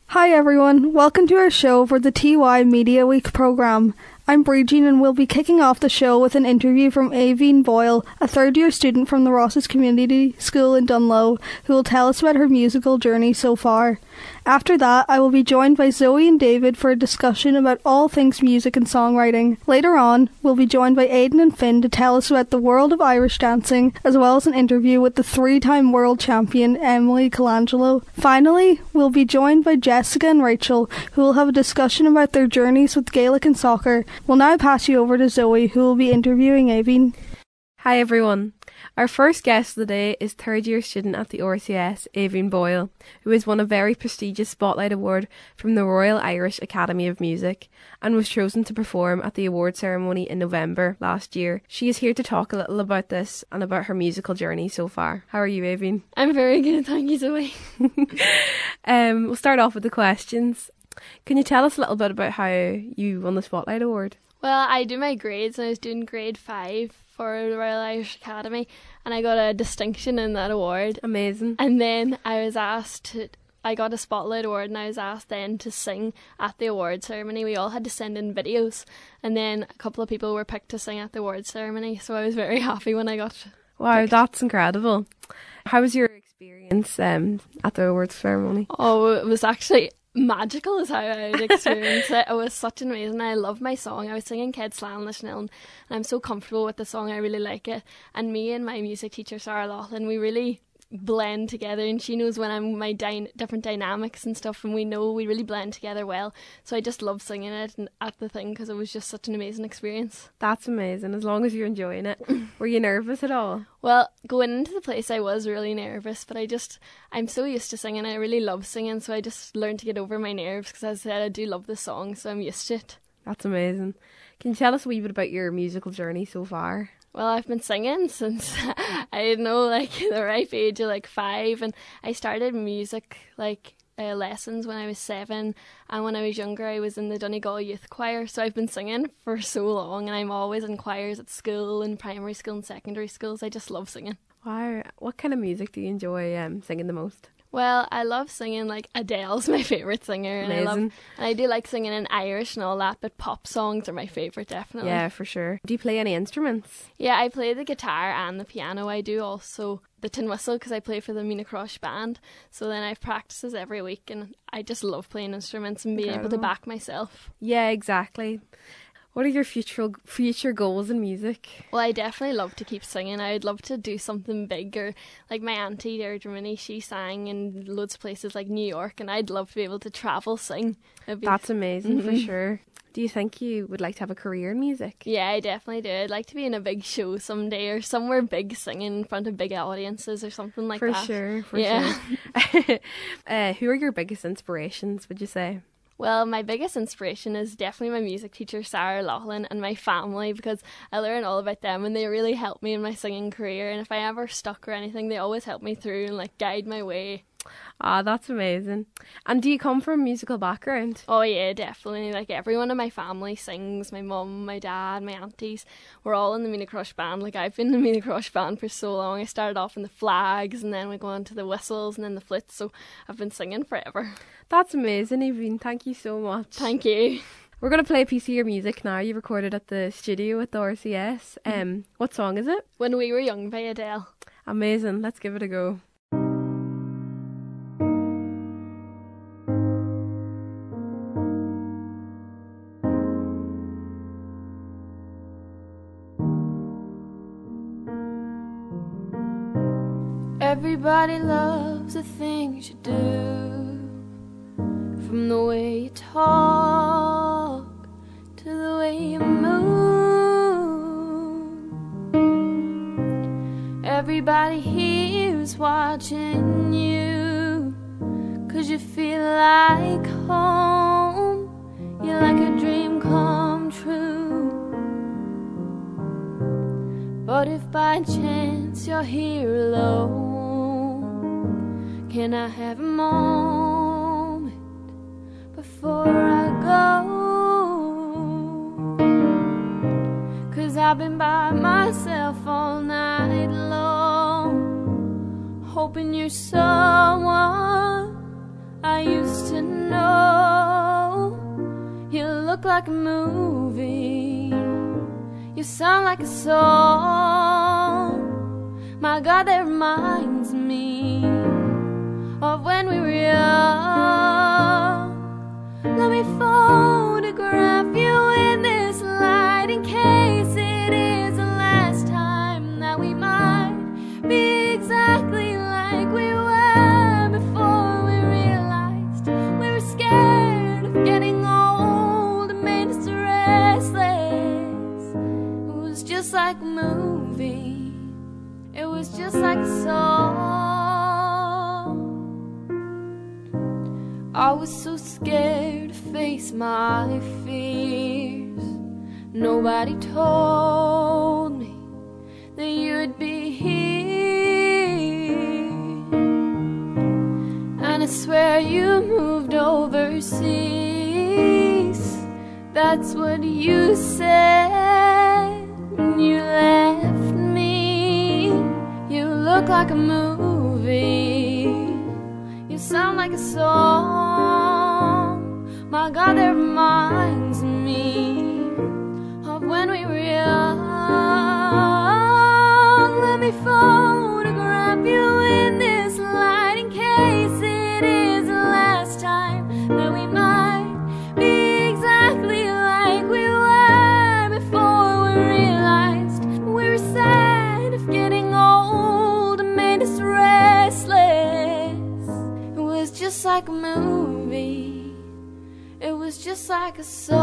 Hi everyone, welcome to our show for the TY Media Week programme. I'm Bridget and we'll be kicking off the show with an interview from Aoibhinn Boyle, a third-year student from the Rosses Community School in Dunloe, who will tell us about her musical journey so far. After that, I will be joined by Zoe and David for a discussion about all things music and songwriting. Later on, we'll be joined by Aidan and Finn to tell us about the world of Irish dancing, as well as an interview with the three-time world champion Emily Colangelo. Finally, we'll be joined by Jessica and Rachel, who will have a discussion about their journeys with Gaelic and soccer. We'll now pass you over to Zoe, who will be interviewing Aoibhinn. Hi everyone. Our first guest of the day is third-year student at the RCS, Aoibhinn Boyle, who has won a very prestigious Spotlight Award from the Royal Irish Academy of Music and was chosen to perform at the award ceremony in November last year. She is here to talk a little about this and about her musical journey so far. How are you, Aoibhinn? I'm very good, thank you, Zoe. We'll start off with the questions. Can you tell us a little bit about how you won the Spotlight Award? Well, I do my grades and I was doing grade 5 for the Royal Irish Academy and I got a distinction in that award. Amazing. And then I got a Spotlight Award and I was asked then to sing at the award ceremony. We all had to send in videos and then a couple of people were picked to sing at the award ceremony, so I was very happy when I got Wow, picked. That's incredible. How was your experience at the awards ceremony? Oh, it was actually magical is how I would experience it. It was such an amazing. I love my song. I was singing Ced Slan Lishnil and I'm so comfortable with the song. I really like it. And me and my music teacher Sarah Laughlin, we really blend together, and she knows when I'm my different dynamics and stuff, and we know we really blend together well. So I just love singing it at the thing because it was just such an amazing experience. That's amazing, as long as you're enjoying it. Were you nervous at all? Well, going into the place I was really nervous, but I'm so used to singing. I really love singing, so I just learned to get over my nerves because, as I said, I do love the song, so I'm used to it. That's amazing. Can you tell us a wee bit about your musical journey so far? Well, I've been singing since I know the ripe age of 5, and I started music lessons when I was 7, and when I was younger I was in the Donegal Youth Choir, so I've been singing for so long, and I'm always in choirs at school, in primary school and secondary schools. I just love singing. Wow, what kind of music do you enjoy singing the most? Well, I love singing, Adele's my favourite singer. Amazing. And I do like singing in Irish and all that, but pop songs are my favourite, definitely. Yeah, for sure. Do you play any instruments? Yeah, I play the guitar and the piano. I do also the tin whistle because I play for the Mina Crush band. So then I have practices every week, and I just love playing instruments and being able to back myself. Yeah, exactly. What are your future goals in music? Well, I definitely love to keep singing. I would love to do something big, or like my auntie Deirdre Minnie, she sang in loads of places like New York, and I'd love to be able to travel sing. That's amazing, for sure. Do you think you would like to have a career in music? Yeah, I definitely do. I'd like to be in a big show someday, or somewhere big singing in front of big audiences or something like that. For sure. Who are your biggest inspirations, would you say? Well, my biggest inspiration is definitely my music teacher, Sarah Laughlin, and my family, because I learn all about them and they really help me in my singing career. And if I ever stuck or anything, they always help me through and guide my way. Ah, that's amazing. And do you come from a musical background? Oh yeah, definitely. Everyone in my family sings. My mum, my dad, my aunties. We're all in the Mina Crush band. I've been in the Mina Crush band for so long. I started off in the flags, and then we go on to the whistles and then the flutes. So I've been singing forever. That's amazing, Aoibhinn. Thank you so much. Thank you. We're going to play a piece of your music now. You recorded at the studio at the RCS. What song is it? When We Were Young by Adele. Amazing. Let's give it a go. Everybody loves the things you do, from the way you talk to the way you move. Everybody here is watching you, 'cause you feel like home. You're like a dream come true. But if by chance you're here alone, can I have a moment before I go? 'Cause I've been by myself all night long, hoping you're someone I used to know. look like a movie. You sound like a song. My God, that reminds me of when we were young. Let me photograph you in this light in case it is the last time that we might be exactly like we were before we realized we were scared of getting old and made us restless. It was just like a movie. It was just like a song. I was so scared to face my fears. Nobody told me that you'd be here. And I swear you moved overseas. That's what you said when you left me. You look like a movie. You sound like a song. My God, that reminds me of when we were young. Let me photograph you in this light in case it is the last time that we might be exactly like we were before we realized we were sad of getting old and made us restless. It was just like a movie. It was just like a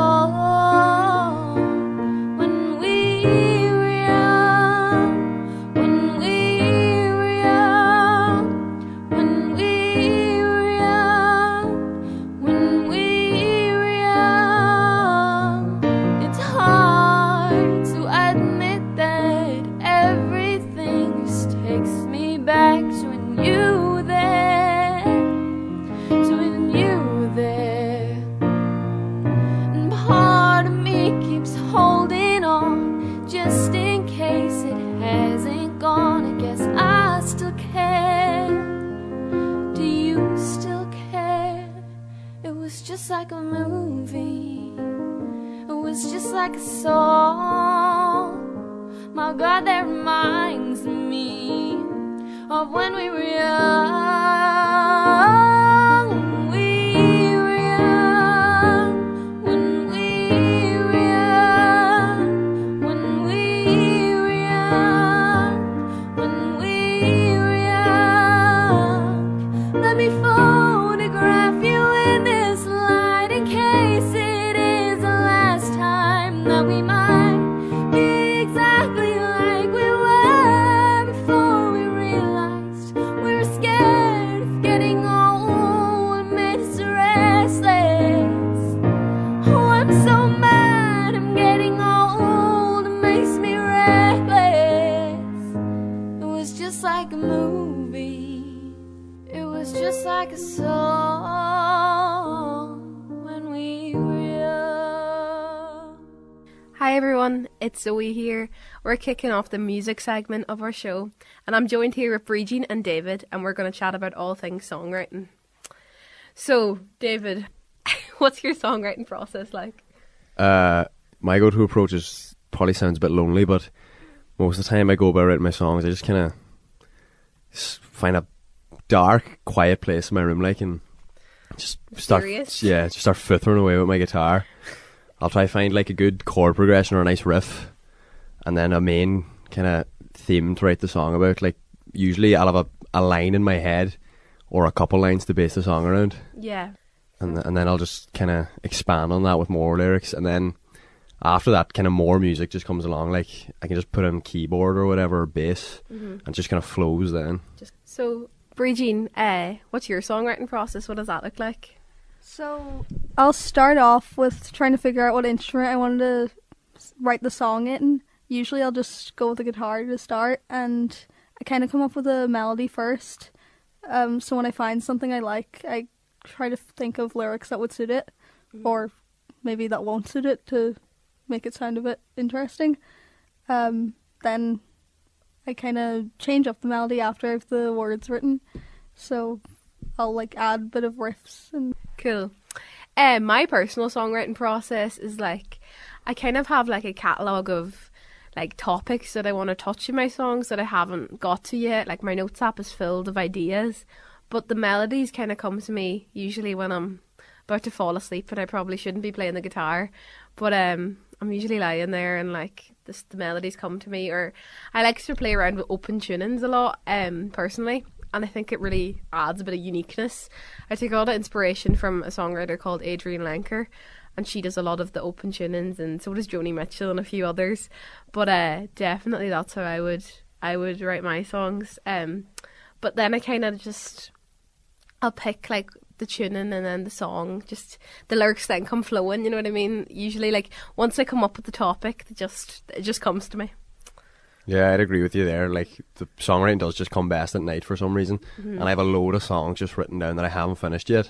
song. When we were young, when we were young, when we were young, when we were young. It's hard to admit that everything just takes me back to when you were there, to when you were there. Part of me keeps holding on, just in case it hasn't gone. I guess I still care. Do you still care? It was just like a movie. It was just like a song. My God, that reminds me of when we were young. Like a song when we were young. Hi everyone, it's Zoe here. We're kicking off the music segment of our show, and I'm joined here with Bridgeen and David, and we're going to chat about all things songwriting. So, David, what's your songwriting process like? My go-to approach is probably sounds a bit lonely, but most of the time I go about writing my songs, I just kind of find a dark, quiet place in my room, like, and just start fiddling away with my guitar. I'll try to find like a good chord progression or a nice riff, and then a main kind of theme to write the song about. Like, usually I'll have a line in my head or a couple lines to base the song around. Yeah. And then I'll just kind of expand on that with more lyrics, and then after that, kind of more music just comes along. Like, I can just put in keyboard or whatever, or bass, and it just kind of flows then. So, Bridgeen, what's your songwriting process? What does that look like? So I'll start off with trying to figure out what instrument I wanted to write the song in. Usually I'll just go with the guitar to start, and I kind of come up with a melody first. So when I find something I like, I try to think of lyrics that would suit it, or maybe that won't suit it to make it sound a bit interesting. Then I kind of change up the melody after I have the words written. So I'll like add a bit of riffs and Cool. My personal songwriting process is like, I kind of have like a catalogue of like topics that I want to touch in my songs that I haven't got to yet. Like my notes app is filled of ideas, but the melodies kind of come to me usually when I'm about to fall asleep and I probably shouldn't be playing the guitar. But I'm usually lying there and like the melodies come to me. Or I like to play around with open tunings a lot, personally. And I think it really adds a bit of uniqueness. I take a lot of inspiration from a songwriter called Adrienne Lenker, and she does a lot of the open tunings, and so does Joni Mitchell and a few others. But definitely that's how I would write my songs. But then I kind of just, I'll pick like the tuning and then the song, just the lyrics then come flowing, you know what I mean? Usually like once I come up with the topic, it just comes to me. Yeah, I'd agree with you there. Like, the songwriting does just come best at night for some reason. And I have a load of songs just written down that I haven't finished yet.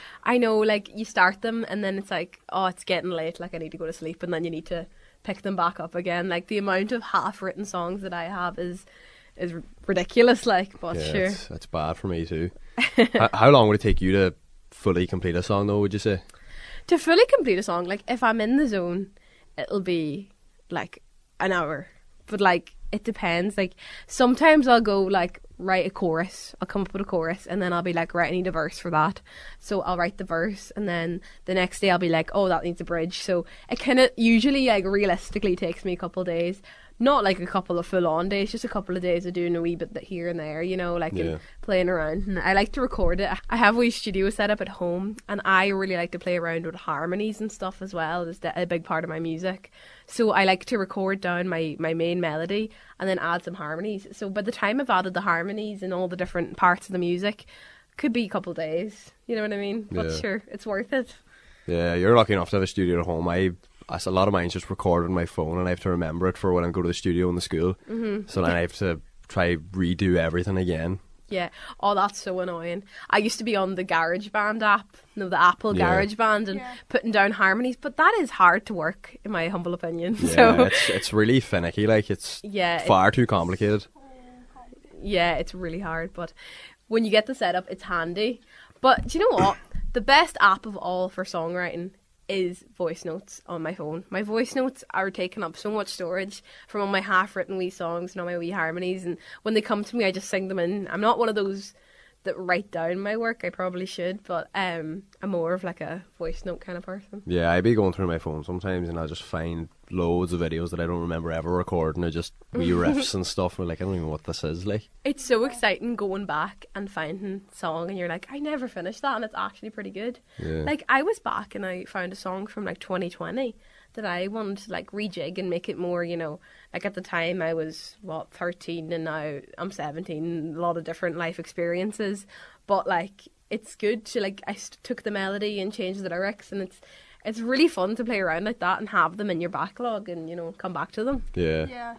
I know, like, you start them and then it's like, oh, it's getting late, like I need to go to sleep, and then you need to pick them back up again. Like, the amount of half-written songs that I have is ridiculous, like, but yeah, sure. It's bad for me too. How long would it take you to fully complete a song though, would you say? To fully complete a song, like, if I'm in the zone, it'll be, like, an hour. But, like, it depends. Like, sometimes I'll go, like, write a chorus. I'll come up with a chorus, and then I'll be like, right, I need a verse for that. So I'll write the verse, and then the next day I'll be like, oh, that needs a bridge. So it kind of usually, like, realistically takes me a couple of days. Not like a couple of full-on days, just a couple of days of doing a wee bit here and there, you know, like, and playing around. And I like to record it. I have a wee studio set up at home, and I really like to play around with harmonies and stuff as well. It's a big part of my music. So I like to record down my main melody and then add some harmonies. So by the time I've added the harmonies and all the different parts of the music, could be a couple of days, you know what I mean? But sure, it's worth it. Yeah, you're lucky enough to have a studio at home. A lot of mine's just recorded on my phone, and I have to remember it for when I go to the studio in the school. So then I have to try redo everything again. Yeah. Oh, that's so annoying. I used to be on the GarageBand app, the Apple GarageBand, and putting down harmonies, but that is hard to work, in my humble opinion. Yeah, so it's really finicky. Like, it's far too complicated. Yeah, it's really hard, but when you get the setup, it's handy. But do you know what? The best app of all for songwriting is voice notes on my phone. My voice notes are taking up so much storage from all my half-written wee songs and all my wee harmonies, and when they come to me I just sing them in. I'm not one of those that write down my work. I probably should, but I'm more of like a voice note kind of person. Yeah, I be going through my phone sometimes and I'll just find loads of videos that I don't remember ever recording, or just wee riffs and stuff. We're like, I don't even know what this is like. It's so exciting going back and finding a song and you're like, I never finished that, and it's actually pretty good. Like, I was back and I found a song from like 2020 that I wanted to like rejig and make it more, you know, like at the time I was 13 and now I'm 17, a lot of different life experiences, but like it's good to like, I took the melody and changed the lyrics, and it's really fun to play around like that and have them in your backlog and, you know, come back to them. Yeah.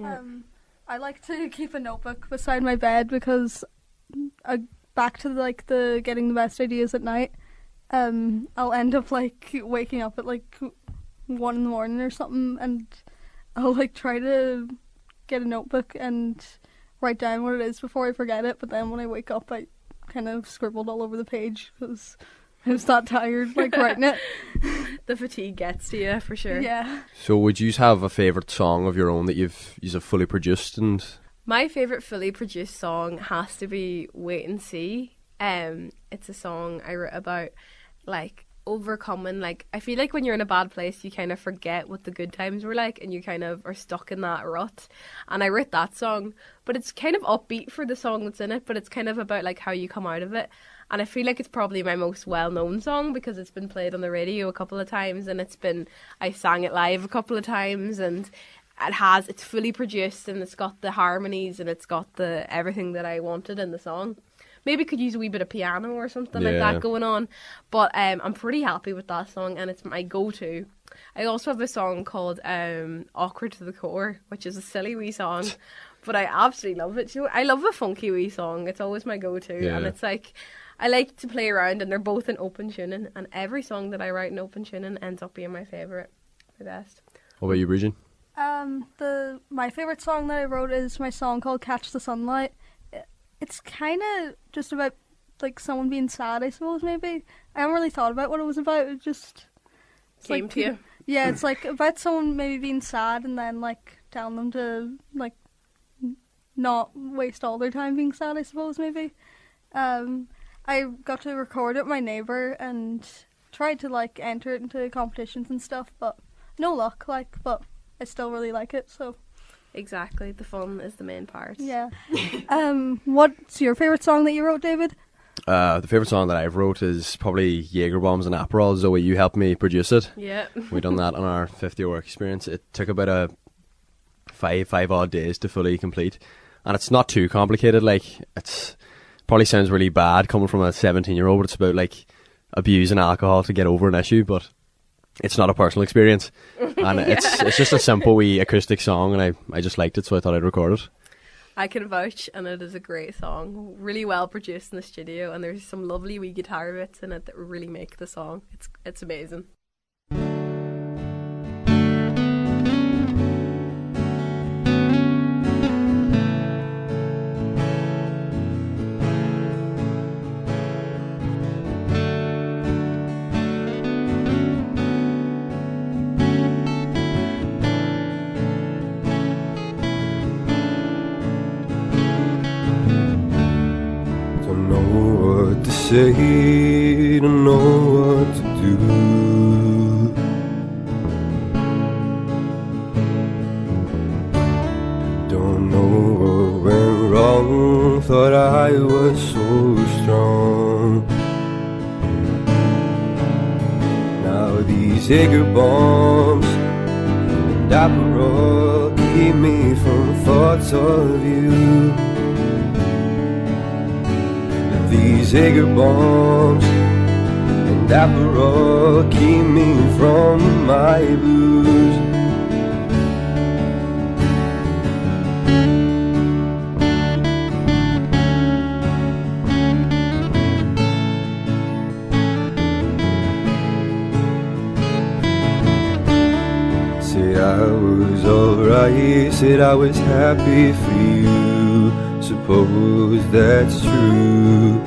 I like to keep a notebook beside my bed because back to like the getting the best ideas at night, I'll end up like waking up at like 1 in the morning or something, and I'll like try to get a notebook and write down what it is before I forget it, but then when I wake up I kind of scribbled all over the page because I was that tired like writing it. The fatigue gets to you for sure. Yeah. So would you have a favourite song of your own that you've fully produced? And my favourite fully produced song has to be Wait and See. It's a song I wrote about like overcoming, like, I feel like when you're in a bad place you kind of forget what the good times were like and you kind of are stuck in that rut, and I wrote that song, but it's kind of upbeat for the song that's in it, but it's kind of about like how you come out of it, and I feel like it's probably my most well-known song because it's been played on the radio a couple of times, and I sang it live a couple of times, and it's fully produced and it's got the harmonies and it's got the everything that I wanted in the song. Maybe could use a wee bit of piano or something like that going on. But I'm pretty happy with that song, and it's my go-to. I also have a song called Awkward to the Core, which is a silly wee song, but I absolutely love it. You know, I love a funky wee song. It's always my go-to. And it's like, I like to play around, and they're both in open tuning, and every song that I write in open tuning ends up being my favourite, my best. What about you, Bridget? My favourite song that I wrote is my song called Catch the Sunlight. It's kind of just about like someone being sad, I suppose, maybe. I haven't really thought about what it was about. It just Came like, to you. Yeah, it's like about someone maybe being sad and then like telling them to like not waste all their time being sad, I suppose, maybe. I got to record it with my neighbour and tried to like enter it into competitions and stuff, but no luck, like, but I still really like it, so Exactly, the fun is the main part. yeah. What's your favourite song that you wrote, David? The favourite song that I've wrote is probably Jaeger Bombs and Aperol. Zoe, you helped me produce it. Yeah. We done that on our 50th work experience. It took about a five odd days to fully complete, and it's not too complicated. Like, it's probably sounds really bad coming from a 17-year-old, but it's about like abusing alcohol to get over an issue, but it's not a personal experience, and it's just a simple wee acoustic song, and I just liked it, so I thought I'd record it. I can vouch, and it is a great song, really well produced in the studio, and there's some lovely wee guitar bits in it that really make the song. It's amazing. Say, don't know what to do. Don't know what went wrong. Thought I was so strong. Now these Jaeger bombs and Aperol keep me from thoughts of you. These Jaeger bombs and Aperol keep me from my blues. Said I was alright, said I was happy for you. Suppose that's true.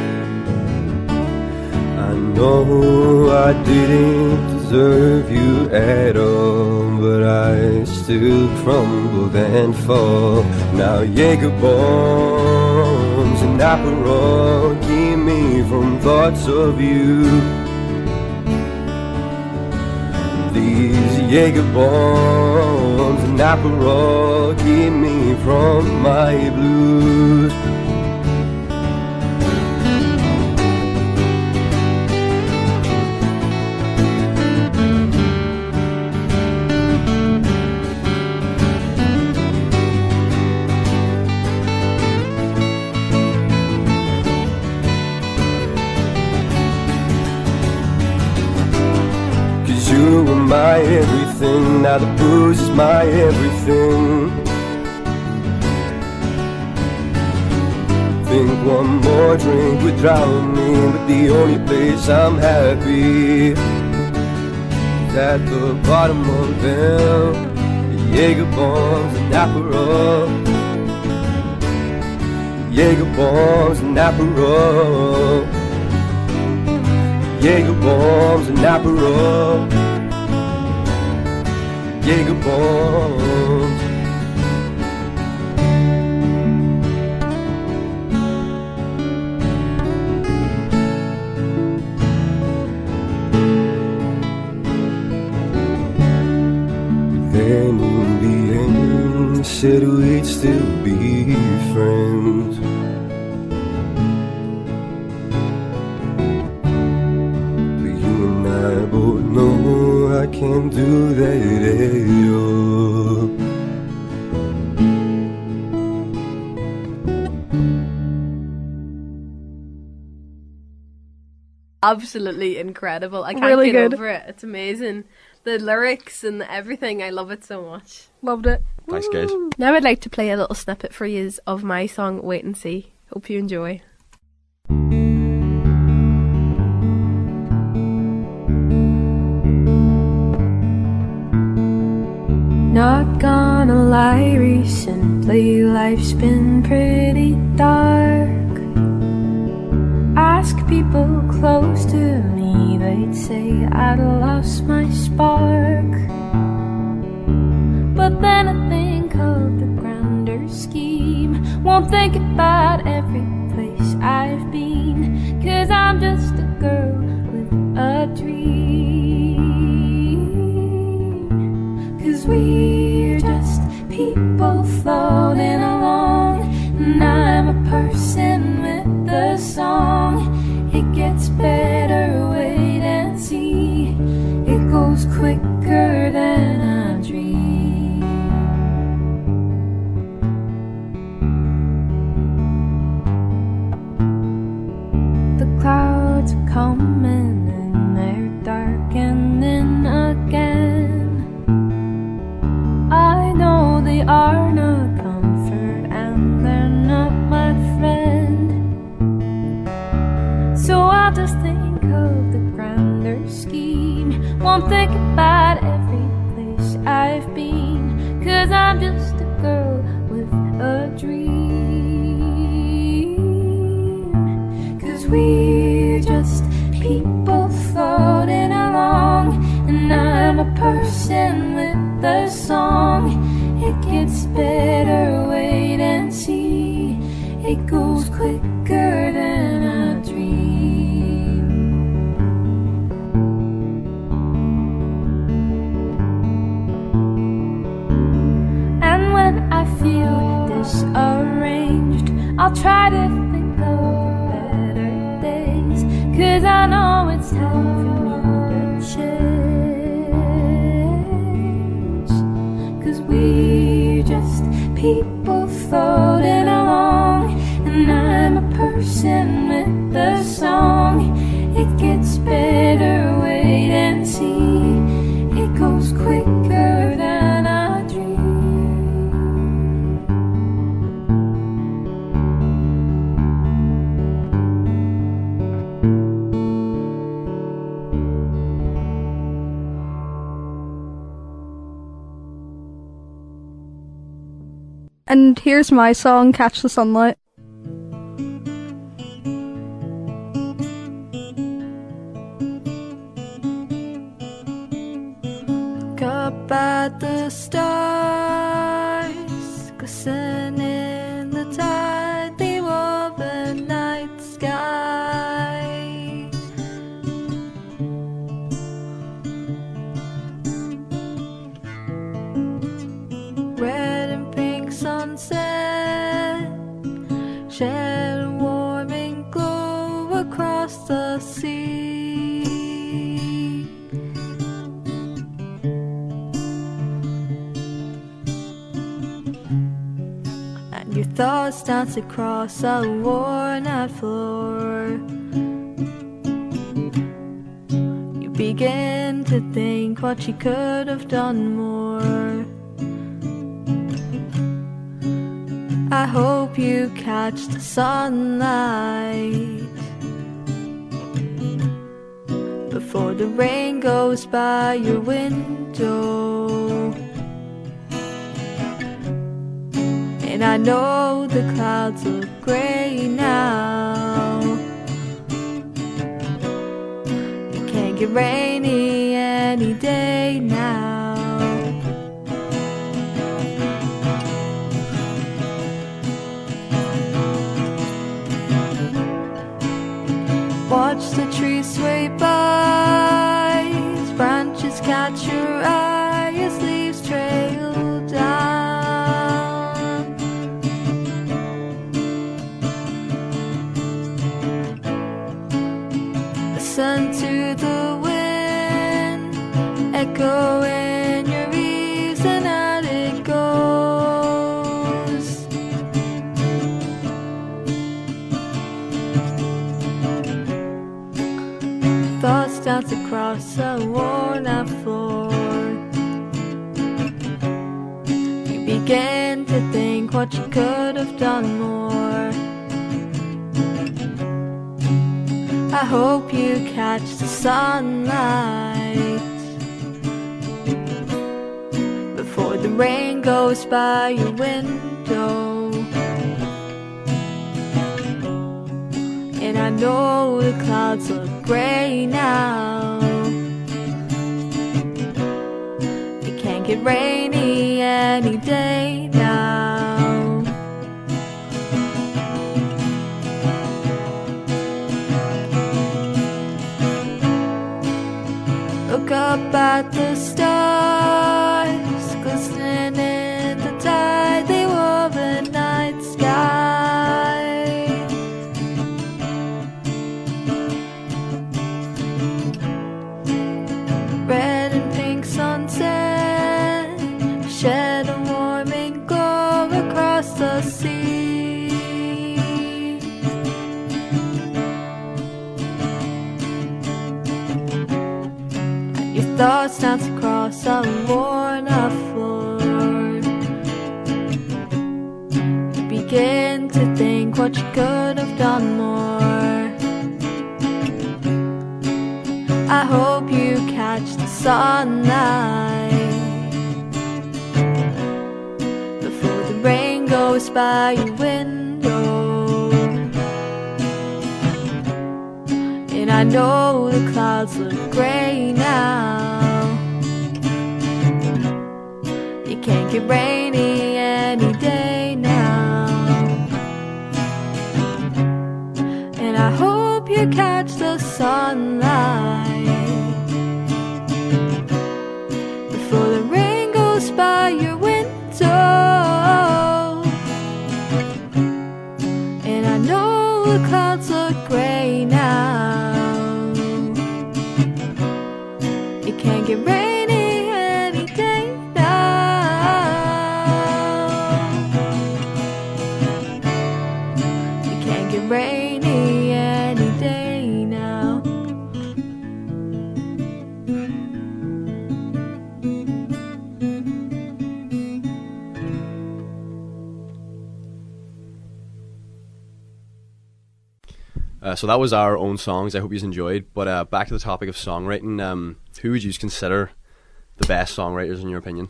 I know I didn't deserve you at all, but I still crumbled and fall. Now Jaeger bombs and Aperol keep me from thoughts of you. These Jaeger bombs and Aperol keep me from my blues. You were my everything, now the booze is my everything. Think one more drink would drown me, but the only place I'm happy is at the bottom of them. The Jaeger bombs and Aperol, Jaeger bombs and Aperol, Jaeger bombs and Aperol, Jaeger bombs. Then in the end, said we'd still be friends. I both know I can't do that at all. Absolutely incredible. I can't Really get good. over it. It's amazing. The lyrics and everything, I love it so much. Loved it. Thanks, guys. Now I'd like to play a little snippet for you of my song Wait and See. Hope you enjoy. Not gonna lie, recently life's been pretty dark. Ask people close to me, they'd say I'd lost my spark. But then I think of the grander scheme, won't think about every place I've been, 'cause I'm just a girl with a dream. 'Cause we're just people floating along, and I'm a person with a song. It gets better, wait and see. It goes quicker than a dream. The clouds are coming and they're darkening again. I know they are no comfort and they're not my friend. So I'll just think of the grander scheme, won't think about every place I've been, 'cause I'm just a girl with a dream. 'Cause we're just people floating along, and I'm a person with a song. It gets better, wait and see. It goes quicker than a dream. And when I feel disarranged, I'll try to think of better days, 'cause I know it's time for me to change. 'Cause we're just people floating along, and I'm a person with a song. It gets better, wait and see. It goes quicker than a dream. And here's my song, Catch the Sunlight. Look up at the stars, glisten in the tightly woven night sky. Red and pink sunset shed a warming glow across the sea. And your thoughts dance across a worn-out floor. You begin to think what you could have done more. I hope you catch the sunlight before the rain goes by your window. And I know the clouds look grey now. It can't get rainy any day now. Watch the trees sway by, as branches catch your eye, as leaves trail down. Listen to the wind echo in your ears, and out it goes. Thoughts dance across a worn-out floor. You begin to think what you could have done more. I hope you catch the sunlight before the rain goes by your window. And I know the clouds look grey now. It can't get rainy any day now. Look up at the stars, glistening in the tide. They wove a night sky. Red and pink sunset shed a warming glow across the sea. And your thoughts dance across a worn-out floor. You begin to think what you could have done more. I hope you catch the sunlight before the rain goes by your window. And I know the clouds look grey now. It can't get rainy any day now. And I hope you catch the sunlight before the rain goes by your window. And I know the clouds look grey now. It can't get rainy any day now. It can't get rainy any day now. So that was our own songs. I hope you enjoyed. But back to the topic of songwriting. Who would you consider the best songwriters in your opinion?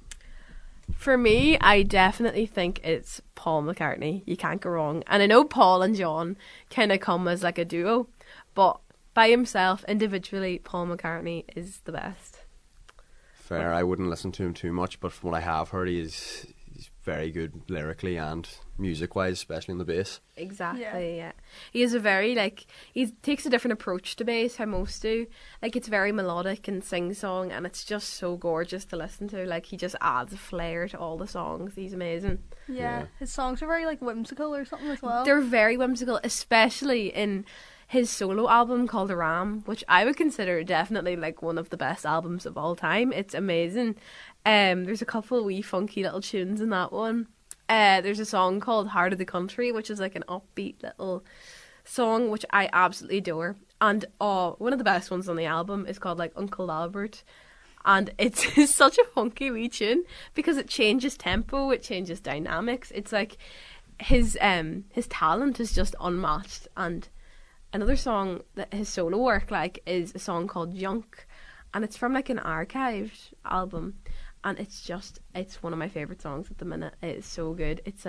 For me, I definitely think it's Paul McCartney. You can't go wrong. And I know Paul and John kind of come as like a duo, but by himself, individually, Paul McCartney is the best. Fair. I wouldn't listen to him too much, but from what I have heard, he's very good lyrically and music-wise, especially on the bass. Exactly, yeah. He is a very, he takes a different approach to bass, how most do. It's very melodic and sing-song, and it's just so gorgeous to listen to. He just adds a flair to all the songs. He's amazing. Yeah, his songs are very, whimsical or something as well. They're very whimsical, especially in his solo album called Ram, which I would consider definitely, one of the best albums of all time. It's amazing. There's a couple of wee funky little tunes in that one. There's a song called Heart of the Country, which is an upbeat little song which I absolutely adore. And one of the best ones on the album is called Uncle Albert, and it's such a funky wee tune because it changes tempo, it changes dynamics. It's his talent is just unmatched. And another song that his solo work is a song called Junk, and it's from an archived album. And it's one of my favourite songs at the minute. It's so good. It's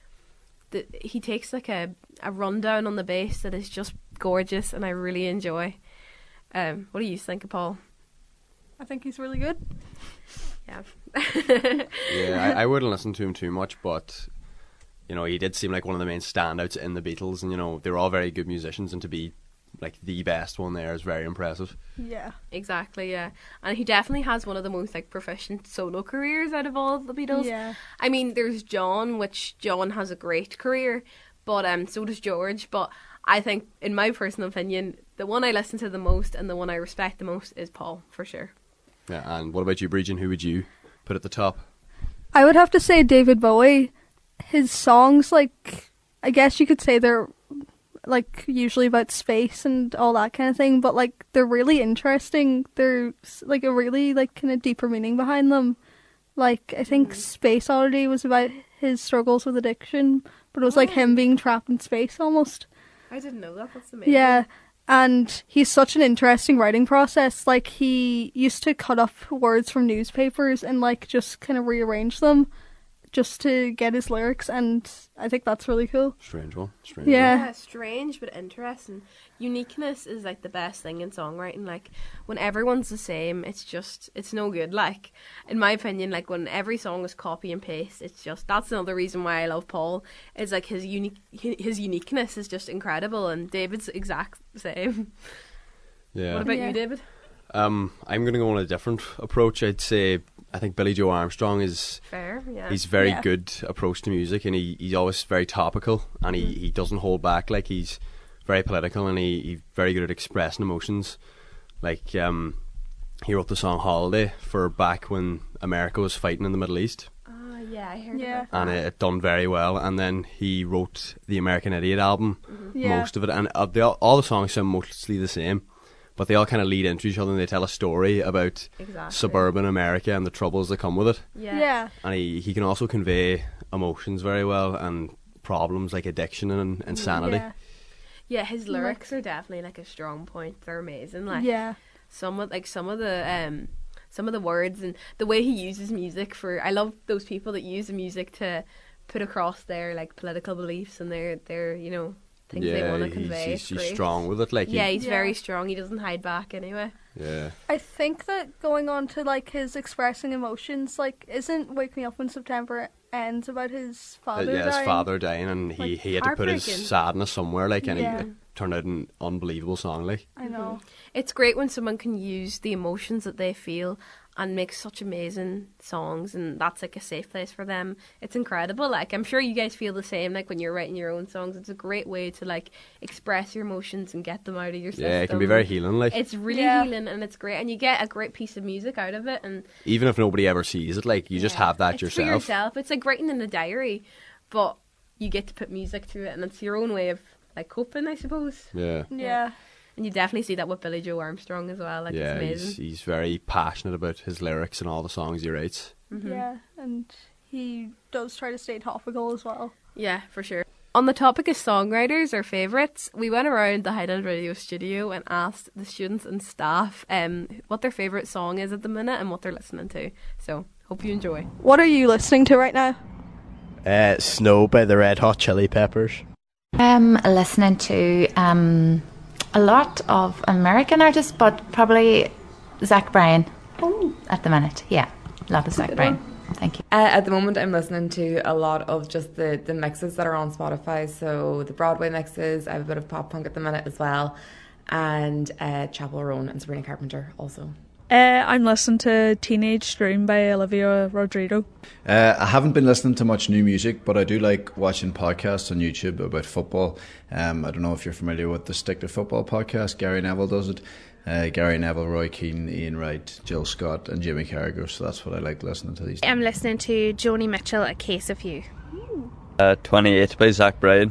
he takes a rundown on the bass that is just gorgeous, and I really enjoy. What do you think of Paul? I think he's really good. Yeah. Yeah, I wouldn't listen to him too much, but he did seem like one of the main standouts in the Beatles, and they were all very good musicians, and to be the best one there is very impressive. Yeah, exactly. Yeah, and he definitely has one of the most proficient solo careers out of all of the Beatles. Yeah, I mean, there's John, which John has a great career, but so does George. But I think, in my personal opinion, the one I listen to the most and the one I respect the most is Paul, for sure. Yeah, and what about you, Bridget? Who would you put at the top? I would have to say David Bowie. His songs, I guess you could say they're usually about space and all that kind of thing, but they're really interesting. There's a really kind of deeper meaning behind them. I think Space Oddity was about his struggles with addiction, but it was him being trapped in space almost. I didn't know that. That's amazing. Yeah, and he's such an interesting writing process. He used to cut up words from newspapers and just kind of rearrange them just to get his lyrics, and I think that's really cool. Strange one. Yeah. Strange but interesting. Uniqueness is like the best thing in songwriting. Like when everyone's the same, it's no good. Like in my opinion, like when every song is copy and paste, that's another reason why I love Paul. Is like his uniqueness is just incredible, and David's exact same. Yeah. What about you, David? I'm going to go on a different approach. I'd say I think Billy Joe Armstrong is fair. Yeah. He's very good approach to music, and he's always very topical, and he doesn't hold back. Like he's very political, and he's very good at expressing emotions. Like he wrote the song "Holiday" for back when America was fighting in the Middle East. Yeah, I heard about that. And it done very well. And then he wrote the American Idiot album, most of it, and all the songs sound mostly the same. But they all kind of lead into each other, and they tell a story about suburban America and the troubles that come with it. Yeah. And he can also convey emotions very well, and problems like addiction and insanity. Yeah, his lyrics are definitely like a strong point. They're amazing. Like some of the words and the way he uses music I love those people that use the music to put across their like political beliefs and their things they want to convey. He's strong with it. Like he's very strong. He doesn't hide back anyway. Yeah. I think that going on to like his expressing emotions, like isn't "Wake Me Up When September Ends" about his father dying? His father dying, and he had to put his sadness somewhere, like, and it turned out an unbelievable song. Like I know. It's great when someone can use the emotions that they feel and make such amazing songs, and that's like a safe place for them. It's incredible. Like I'm sure you guys feel the same. Like when you're writing your own songs, it's a great way to like express your emotions and get them out of your system. Yeah, it can be very healing. Like it's really healing, and it's great, and you get a great piece of music out of it. And even if nobody ever sees it, like you just have that it's yourself. For yourself. It's like writing in a diary, but you get to put music to it, and it's your own way of like coping, I suppose. Yeah. And you definitely see that with Billy Joe Armstrong as well. Like it's amazing. He's very passionate about his lyrics and all the songs he writes. Yeah, and he does try to stay topical as well. Yeah, for sure. On the topic of songwriters or favourites, we went around the Highland Radio studio and asked the students and staff what their favourite song is at the minute and what they're listening to. So, hope you enjoy. What are you listening to right now? Snow by the Red Hot Chili Peppers. I'm listening to a lot of American artists, but probably Zach Bryan at the minute. Yeah, a lot of Zach Bryan. Thank you. At the moment, I'm listening to a lot of just the mixes that are on Spotify. So the Broadway mixes, I have a bit of pop punk at the minute as well, and Chapel Roan and Sabrina Carpenter also. I'm listening to Teenage Dream by Olivia Rodrigo. I haven't been listening to much new music, but I do like watching podcasts on YouTube about football. I don't know if you're familiar with the Stick to Football podcast. Gary Neville does it. Gary Neville, Roy Keane, Ian Wright, Jill Scott and Jimmy Carragher. So that's what I like listening to these days. I'm listening to Joni Mitchell, A Case of You. 28 by Zach Bryan.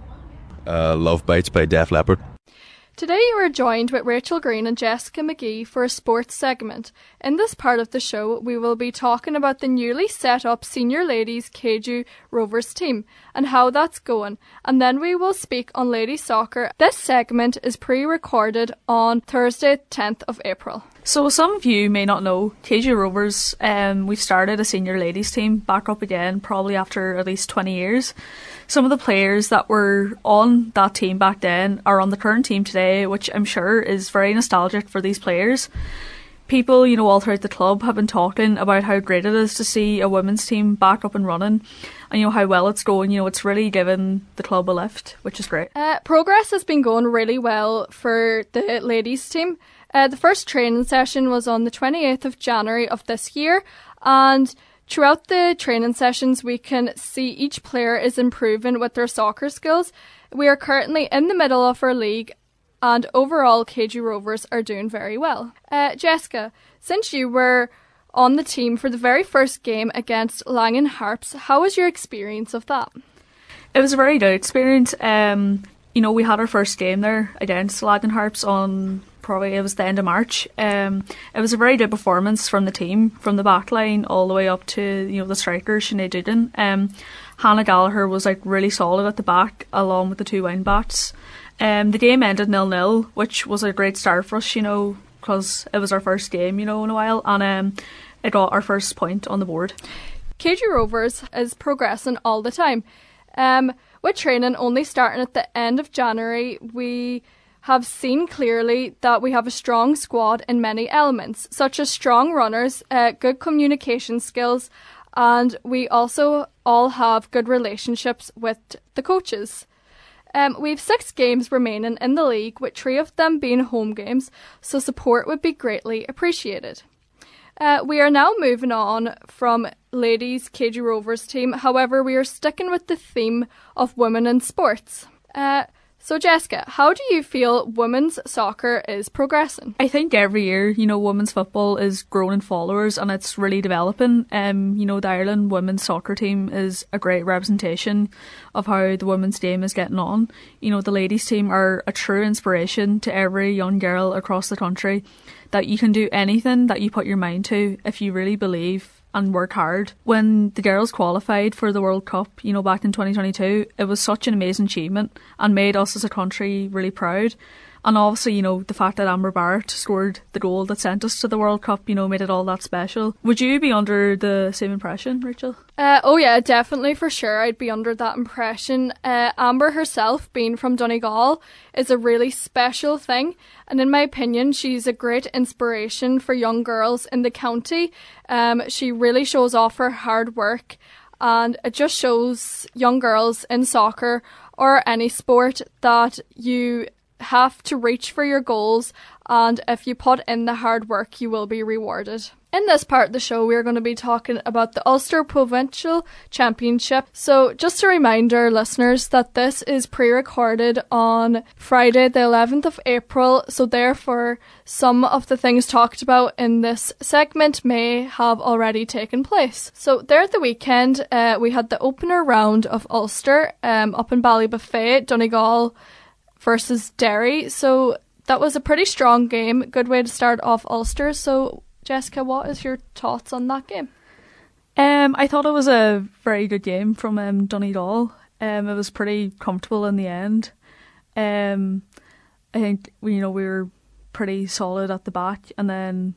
Love Bites by Def Leppard. Today you are joined with Rachel Green and Jessica McGee for a sports segment. In this part of the show, we will be talking about the newly set up Senior Ladies KG Rovers team and how that's going, and then we will speak on ladies soccer. This segment is pre-recorded on Thursday 10th of April. So some of you may not know, KG Rovers, we've started a senior ladies team back up again probably after at least 20 years. Some of the players that were on that team back then are on the current team today, which I'm sure is very nostalgic for these players. People, all throughout the club have been talking about how great it is to see a women's team back up and running, and how well it's going. It's really given the club a lift, which is great. Progress has been going really well for the ladies team. The first training session was on the 28th of January of this year, and throughout the training sessions we can see each player is improving with their soccer skills. We are currently in the middle of our league, and overall KG Rovers are doing very well. Jessica, since you were on the team for the very first game against Langan Harps, how was your experience of that? It was a very good experience. We had our first game there against Langan Harps on it was the end of March. It was a very good performance from the team, from the back line all the way up to the striker Sinead Duden. Hannah Gallagher was really solid at the back along with the two wing backs. The game ended 0-0, which was a great start for us, because it was our first game, in a while, and it got our first point on the board. KG Rovers is progressing all the time. With training only starting at the end of January, we have seen clearly that we have a strong squad in many elements, such as strong runners, good communication skills, and we also all have good relationships with the coaches. We have 6 games remaining in the league, with 3 of them being home games, so support would be greatly appreciated. We are now moving on from ladies' KG Rovers team. However, we are sticking with the theme of women in sports. So Jessica, how do you feel women's soccer is progressing? I think every year, women's football is growing in followers and it's really developing. The Ireland women's soccer team is a great representation of how the women's game is getting on. The ladies team are a true inspiration to every young girl across the country, that you can do anything that you put your mind to if you really believe and work hard. When the girls qualified for the World Cup, back in 2022, it was such an amazing achievement and made us as a country really proud. And obviously, the fact that Amber Barrett scored the goal that sent us to the World Cup, made it all that special. Would you be under the same impression, Rachel? Oh yeah, definitely, for sure. I'd be under that impression. Amber herself, being from Donegal, is a really special thing. And in my opinion, she's a great inspiration for young girls in the county. She really shows off her hard work. And it just shows young girls in soccer or any sport that you have to reach for your goals, and if you put in the hard work, you will be rewarded. In this part of the show, we're going to be talking about the Ulster Provincial Championship. So just a reminder, listeners, that this is pre-recorded on Friday the 11th of April, so therefore some of the things talked about in this segment may have already taken place. So there at the weekend, we had the opener round of Ulster up in Ballybuffet, Donegal versus Derry. So that was a pretty strong game. Good way to start off Ulster. So Jessica, what is your thoughts on that game? I thought it was a very good game from Donegal. It was pretty comfortable in the end. I think we were pretty solid at the back, and then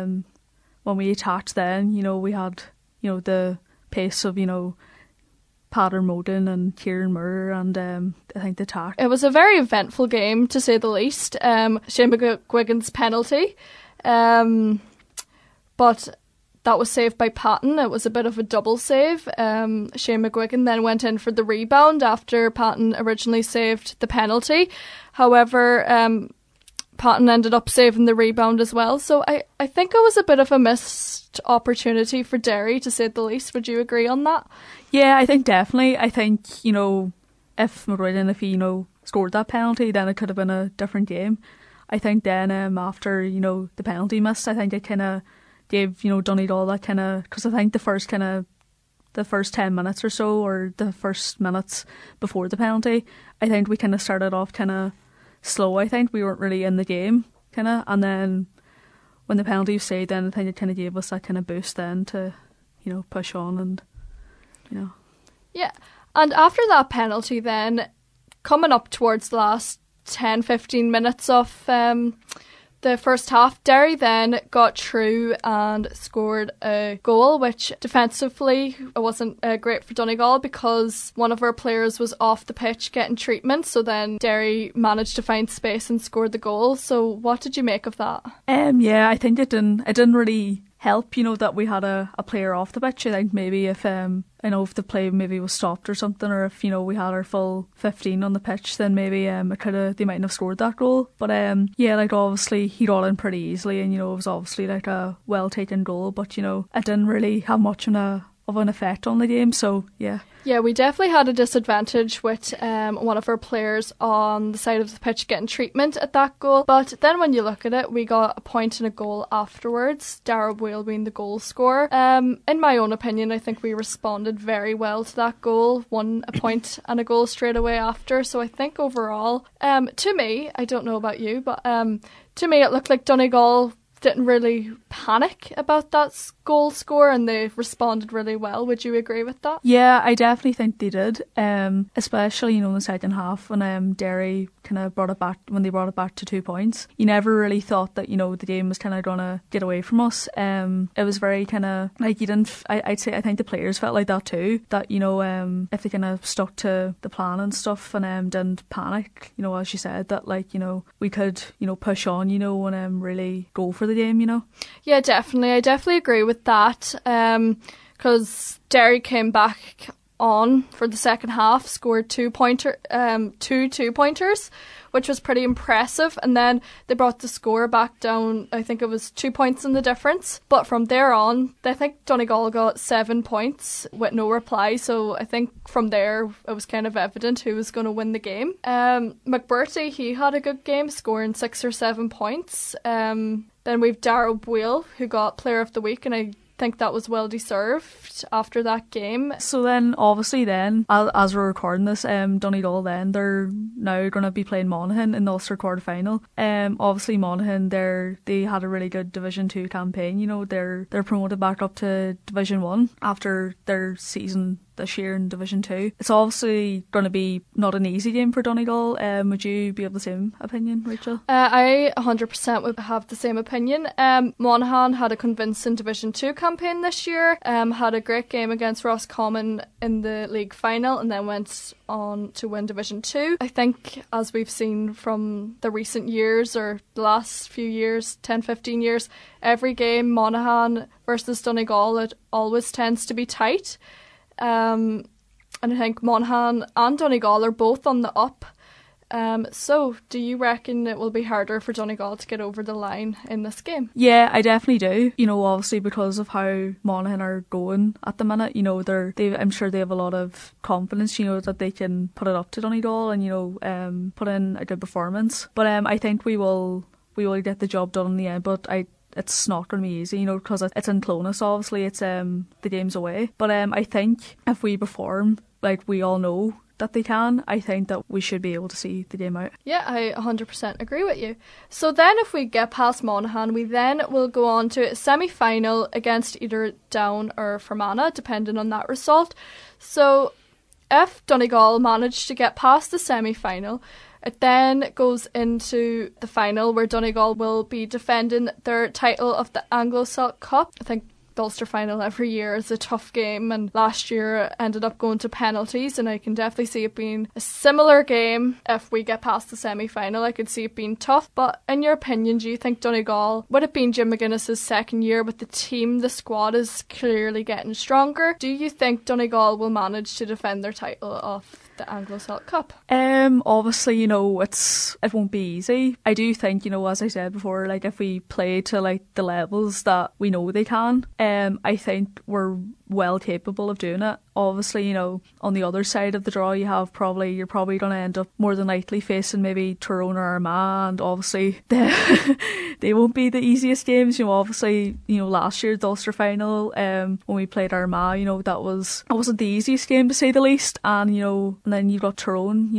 when we attacked, then we had the pace of Pattern Moden and Kieran Moore, and I think the attack. It was a very eventful game, to say the least. Shane McGuigan's penalty, but that was saved by Patton. It was a bit of a double save. Shane McGuigan then went in for the rebound after Patton originally saved the penalty. However, Patton ended up saving the rebound as well. So I think it was a bit of a missed opportunity for Derry, to say the least. Would you agree on that? Yeah, I think definitely. I think, if McGuigan, if he, scored that penalty, then it could have been a different game. I think then after, the penalty miss, I think it kind of gave, Donegal that kind of, because I think the first 10 minutes or so, or the first minutes before the penalty, I think we kind of started off kind of slow. I think we weren't really in the game, kind of, and then when the penalty was saved, then I think it kind of gave us that kind of boost then to, push on and, Yeah, and after that penalty then, coming up towards the last 10-15 minutes of the first half, Derry then got through and scored a goal, which defensively wasn't great for Donegal because one of our players was off the pitch getting treatment, so then Derry managed to find space and scored the goal. So what did you make of that? Yeah, I think it didn't really help, that we had a player off the pitch. I think maybe if if the play maybe was stopped or something, or if we had our full 15 on the pitch, then maybe they mightn't have scored that goal. But obviously he got in pretty easily, and it was obviously like a well taken goal, but it didn't really have much of an effect on the game. So yeah, we definitely had a disadvantage with one of our players on the side of the pitch getting treatment at that goal. But then when you look at it, we got a point and a goal afterwards, Dara Boyle being the goal scorer. In my own opinion, I think we responded very well to that goal, won a point and a goal straight away after. So I think overall, to me, I don't know about you, but to me it looked like Donegal didn't really panic about that goal score and they responded really well. Would you agree with that? Yeah, I definitely think they did. Especially, in the second half when Derry kind of brought it back to 2 points. You never really thought that, the game was kind of going to get away from us. It was very kind of like I think the players felt like that too, that, if they kind of stuck to the plan and stuff and didn't panic, as you said, that we could, push on, and really go for the game, Yeah, definitely. I definitely agree with that. Because Derry came back on for the second half, scored 2 2-pointers, which was pretty impressive, and then they brought the score back down. I think it was 2 points in the difference, but from there on I think Donegal got 7 points with no reply, so I think from there it was kind of evident who was going to win the game. McBurty, he had a good game, scoring 6 or 7 points. Then we've Darrow Boyle, who got Player of the Week, and I think that was well deserved after that game. So then obviously as we're recording this, Donegal then they're now going to be playing Monaghan in the Ulster quarter final. Obviously Monaghan they had a really good Division 2 campaign. They're promoted back up to Division 1 after their season this year in Division 2. It's obviously going to be not an easy game for Donegal. Would you be of the same opinion, Rachel? I 100% would have the same opinion. Monaghan had a convincing Division 2 campaign this year, had a great game against Roscommon in the league final, and then went on to win Division 2. I think, as we've seen from the recent years, or the last few years, 10-15 years, every game Monaghan versus Donegal, it always tends to be tight. And I think Monaghan and Donegal are both on the up. So do you reckon it will be harder for Donegal to get over the line in this game? Yeah, I definitely do. Obviously because of how Monaghan are going at the minute, I'm sure they have a lot of confidence, that they can put it up to Donegal and, put in a good performance. But I think we will get the job done in the end, but it's not going to be easy, because it's in Clonus, obviously, it's the game's away. But I think if we perform like we all know that they can, I think that we should be able to see the game out. Yeah, I 100% agree with you. So then if we get past Monaghan, we then will go on to a semi-final against either Down or Fermanagh, depending on that result. So if Donegal managed to get past the semi-final, it then goes into the final where Donegal will be defending their title of the Anglo-Celt Cup. I think the Ulster final every year is a tough game, and last year ended up going to penalties, and I can definitely see it being a similar game if we get past the semi-final. I could see it being tough, but in your opinion, do you think Donegal, would it be Jim McGuinness's second year with the squad is clearly getting stronger, do you think Donegal will manage to defend their title of the Anglo-Celt Cup? Obviously, it won't be easy. I do think, as I said before, if we play to the levels that we know they can, I think we're well capable of doing it. Obviously, on the other side of the draw, you're probably going to end up more than likely facing maybe Tyrone or Armagh, and obviously they won't be the easiest games. Obviously, last year the Ulster final, when we played Armagh, that wasn't the easiest game to say the least. And then you've got Tyrone,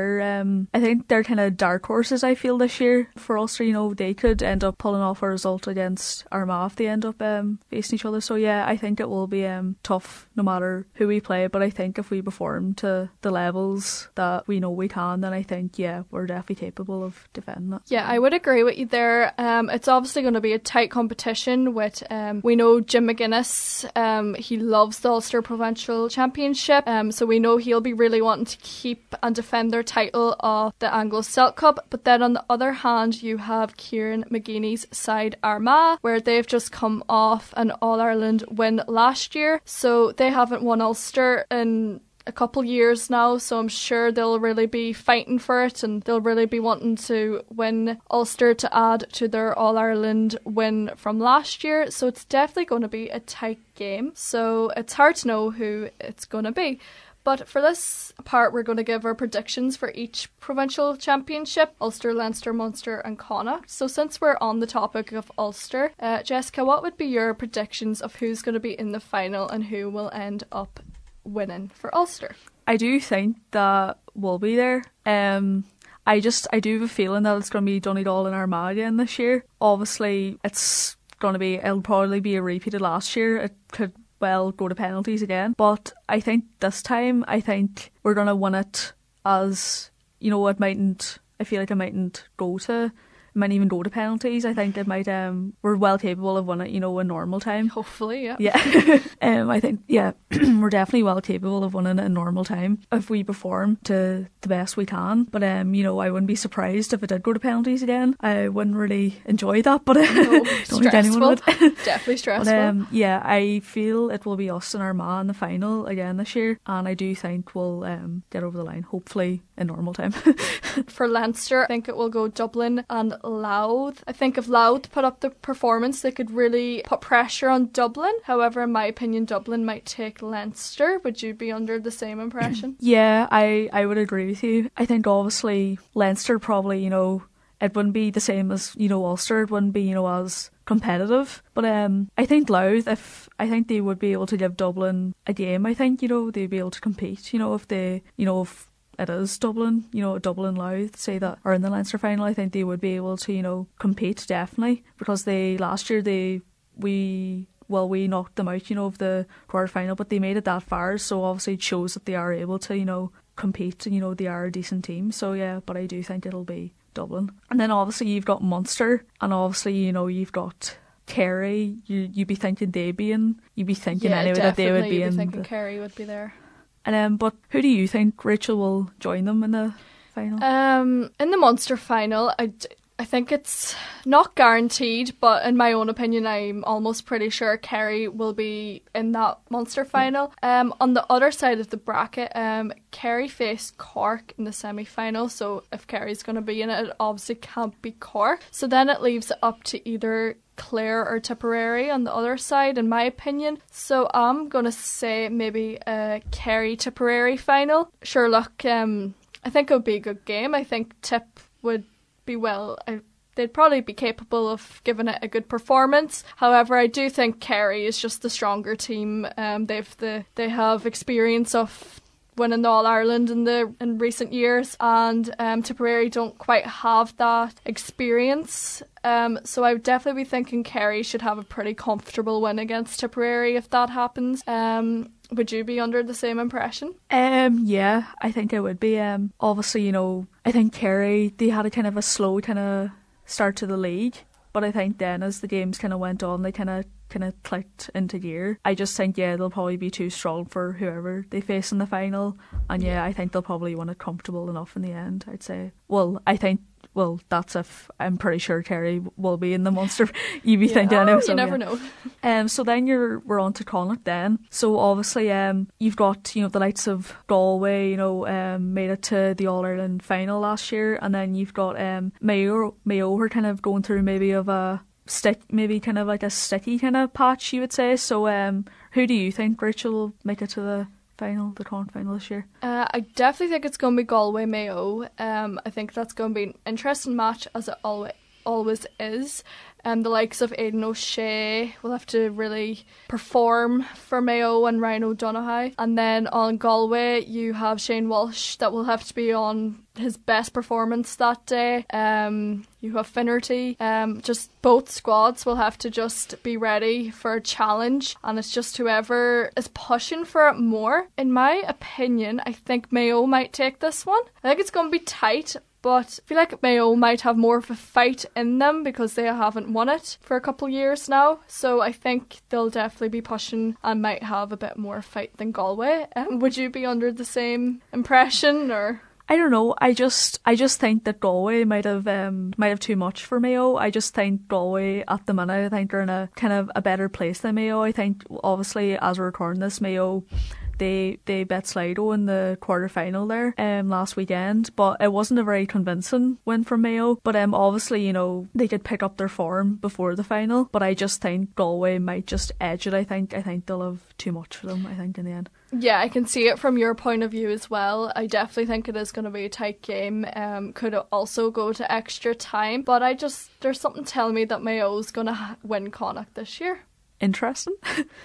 I think they're kind of dark horses, I feel, this year for Ulster. They could end up pulling off a result against Armagh if they end up facing each other. So yeah, I think it will be tough no matter who we play, but I think if we perform to the levels that we know we can, then I think, yeah, we're definitely capable of defending it. Yeah, I would agree with you there. It's obviously going to be a tight competition with, we know Jim McGuinness, he loves the Ulster Provincial Championship, so we know he'll be really wanting to keep and defend their title of the Anglo-Celt Cup. But then on the other hand, you have Kieran McGeeney's side Armagh, where they've just come off an All-Ireland win last year, so they haven't won Ulster in a couple years now, so I'm sure they'll really be fighting for it, and they'll really be wanting to win Ulster to add to their All-Ireland win from last year. So it's definitely going to be a tight game, so it's hard to know who it's going to be. But for this part, we're going to give our predictions for each provincial championship: Ulster, Leinster, Munster and Connacht. So since we're on the topic of Ulster, Jessica, what would be your predictions of who's going to be in the final and who will end up winning for Ulster? I do think that we'll be there. I do have a feeling that it's going to be Donegal and Armagh again this year. Obviously, it'll probably be a repeat of last year. It could well go to penalties again. But I think this time, we're going to win it as, you know, I feel like it mightn't even go to penalties. I think it might, we're well capable of winning it, you know, in normal time. Hopefully, yeah. Yeah. I think, yeah, we're definitely well capable of winning it in normal time if we perform to the best we can. But, you know, I wouldn't be surprised if it did go to penalties again. I wouldn't really enjoy that, but no, don't think anyone would. Definitely stressful. But, yeah, I feel it will be us and Armagh in the final again this year. And I do think we'll get over the line, hopefully in normal time. For Leinster, I think it will go Dublin and Louth. I think if Louth put up the performance, they could really put pressure on Dublin. However, in my opinion, Dublin might take Leinster. Would you be under the same impression? Yeah, I would agree with you. I think obviously Leinster probably, you know, it wouldn't be the same as, you know, Ulster. It wouldn't be, you know, as competitive. But I think Louth, I think they would be able to give Dublin a game. I think, you know, they'd be able to compete, you know, if it is Dublin, you know, Dublin Louth, say that are in the Leinster final, I think they would be able to, you know, compete definitely, because last year we knocked them out, you know, of the quarter final, but they made it that far, so obviously it shows that they are able to, you know, compete, and you know they are a decent team. So yeah, but I do think it'll be Dublin. And then obviously you've got Munster, and obviously, you know, you've got Kerry. You'd be thinking they'd be in. You'd be thinking anyway that they would be in. Thinking Kerry would be there. And but who do you think, Rachel, will join them in the final? In the Munster final, I think it's not guaranteed, but in my own opinion, I'm almost pretty sure Kerry will be in that Munster final. On the other side of the bracket, Kerry faced Cork in the semi-final, so if Kerry's going to be in it, it obviously can't be Cork. So then it leaves it up to either Clare or Tipperary on the other side, in my opinion. So I'm going to say maybe a Kerry-Tipperary final. Sure, look, I think it would be a good game. I think Tip would be they'd probably be capable of giving it a good performance. However, I do think Kerry is just the stronger team. They have experience of winning the All-Ireland in recent years, and Tipperary don't quite have that experience. So I would definitely be thinking Kerry should have a pretty comfortable win against Tipperary if that happens. Would you be under the same impression? Yeah, I think I would be. Obviously, you know, I think Kerry, they had a kind of a slow kind of start to the league, but I think then as the games kind of went on, they kind of clicked into gear. I just think, yeah, they'll probably be too strong for whoever they face in the final, and yeah, I think they'll probably win it comfortable enough in the end, I'd say. Well, that's if I'm pretty sure Kerry will be in the Munster. You'd be thinking anyway. You never know. So then we're on to Connacht then. So obviously, you've got, you know, the likes of Galway, you know, made it to the All-Ireland final last year, and then you've got Mayo are kind of going through maybe kind of like a sticky kind of patch, you would say. So who do you think, Rachel, will make it to the Connacht final this year? I definitely think it's going to be Galway Mayo. I think that's going to be an interesting match, as it always is. The likes of Aidan O'Shea will have to really perform for Mayo and Ryan O'Donoghue. And then on Galway, you have Shane Walsh that will have to be on his best performance that day. You have Finnerty. Just both squads will have to just be ready for a challenge, and it's just whoever is pushing for it more. In my opinion, I think Mayo might take this one. I think it's going to be tight, but I feel like Mayo might have more of a fight in them because they haven't won it for a couple of years now. So I think they'll definitely be pushing and might have a bit more fight than Galway. Would you be under the same impression, or? I don't know. I just think that Galway might have too much for Mayo. I just think Galway at the minute, I think they're in a kind of a better place than Mayo. I think obviously as we're recording this, Mayo, they bet Sligo in the quarter final there last weekend, but it wasn't a very convincing win from Mayo. But obviously, you know, they could pick up their form before the final, but I just think Galway might just edge it. I think they'll have too much for them, I think, in the end. Yeah, I can see it from your point of view as well. I definitely think it is going to be a tight game. Could also go to extra time, but there's something telling me that Mayo's going to win Connacht this year. Interesting.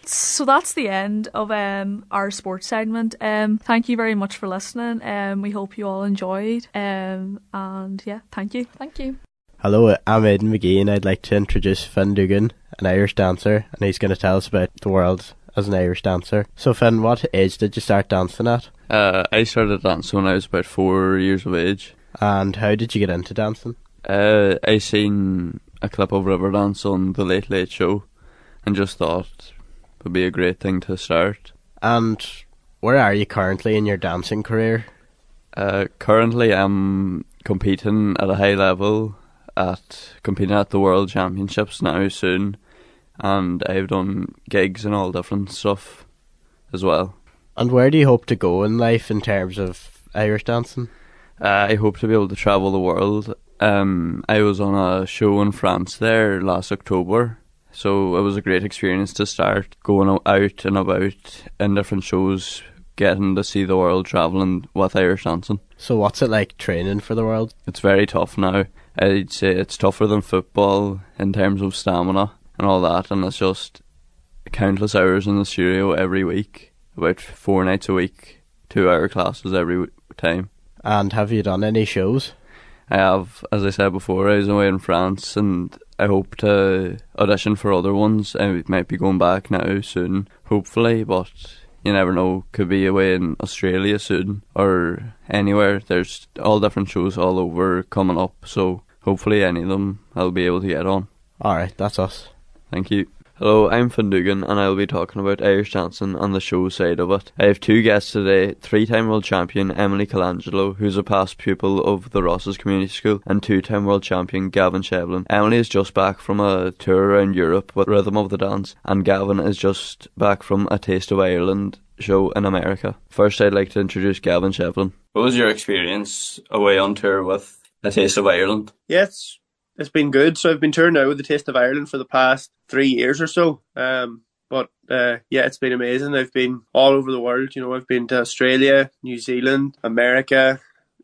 So that's the end of our sports segment. Thank you very much for listening. We hope you all enjoyed. And yeah, thank you. Thank you. Hello, I'm Aidan McGee, and I'd like to introduce Finn Dugan, an Irish dancer, and he's going to tell us about the world as an Irish dancer. So Finn, what age did you start dancing at? I started dancing when I was about 4 years of age. And how did you get into dancing? I seen a clip of Riverdance on the Late Late Show and just thought it would be a great thing to start. And where are you currently in your dancing career? Currently I'm competing at a high level, competing at the World Championships now soon, and I've done gigs and all different stuff as well. And where do you hope to go in life in terms of Irish dancing? I hope to be able to travel the world. I was on a show in France there last October, so it was a great experience to start going out and about in different shows, getting to see the world, travelling with Irish dancing. So what's it like training for the world? It's very tough now. I'd say it's tougher than football in terms of stamina and all that, and it's just countless hours in the studio every week, about 4 nights a week, 2-hour classes every time. And have you done any shows? I have, as I said before, I was away in France, and I hope to audition for other ones. I might be going back now soon, hopefully, but you never know, could be away in Australia soon or anywhere. There's all different shows all over coming up, so hopefully any of them I'll be able to get on. Alright, that's us. Thank you. Hello, I'm Finn Dugan, and I'll be talking about Irish dancing and the show side of it. I have 2 guests today, 3-time world champion Emily Colangelo, who's a past pupil of the Rosses Community School, and 2-time world champion Gavin Shevlin. Emily is just back from a tour around Europe with Rhythm of the Dance, and Gavin is just back from a Taste of Ireland show in America. First, I'd like to introduce Gavin Shevlin. What was your experience away on tour with a Taste of Ireland? Yes. It's been good. So I've been touring now with the Taste of Ireland for the past 3 years or so. But it's been amazing. I've been all over the world. You know, I've been to Australia, New Zealand, America,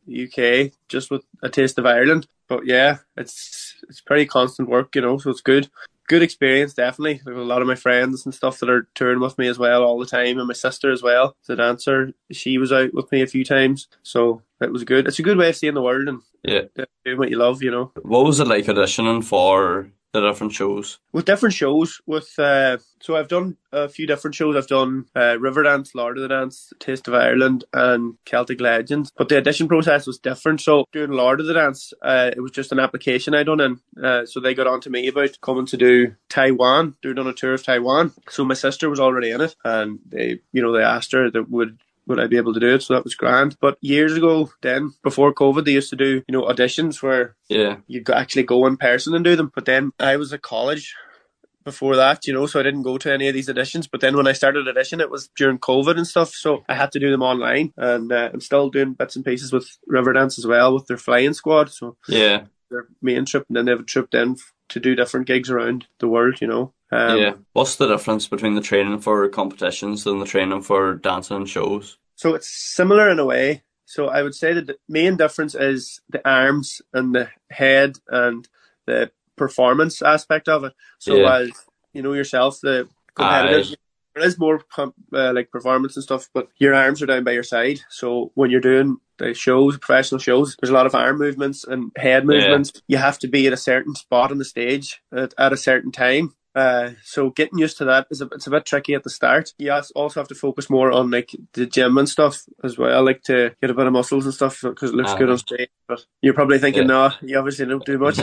UK, just with a Taste of Ireland. But yeah, it's pretty constant work, you know, so it's good. Good experience, definitely. I have a lot of my friends and stuff that are touring with me as well all the time, and my sister as well, the dancer. She was out with me a few times, so it was good. It's a good way of seeing the world and doing what you love, you know. What was it like auditioning for the different shows? With different shows, so I've done a few different shows. I've done Riverdance, Lord of the Dance, Taste of Ireland and Celtic Legends, but the audition process was different. So doing Lord of the Dance, it was just an application I done in, so they got on to me about coming to do Taiwan. They're doing a tour of Taiwan, so my sister was already in it, and they asked her that would I be able to do it, so that was grand. But years ago then, before COVID, they used to do, you know, auditions where you could actually go in person and do them. But then I was at college before that, you know, so I didn't go to any of these auditions. But then when I started auditioning, it was during COVID and stuff, so I had to do them online. And I'm still doing bits and pieces with Riverdance as well, with their flying squad. So their main trip, and then they have a trip then to do different gigs around the world, you know. What's the difference between the training for competitions and the training for dancing and shows? So it's similar in a way. So I would say that the main difference is the arms and the head and the performance aspect of it. So as you know yourself, the competitors, there is more like performance and stuff, but your arms are down by your side. So when you're doing the shows, professional shows, there's a lot of arm movements and head movements. You have to be at a certain spot on the stage at a certain time. So getting used to that it's a bit tricky at the start. You also have to focus more on like the gym and stuff as well, like to get a bit of muscles and stuff because it looks good on stage. But you're probably thinking, no, you obviously don't do much.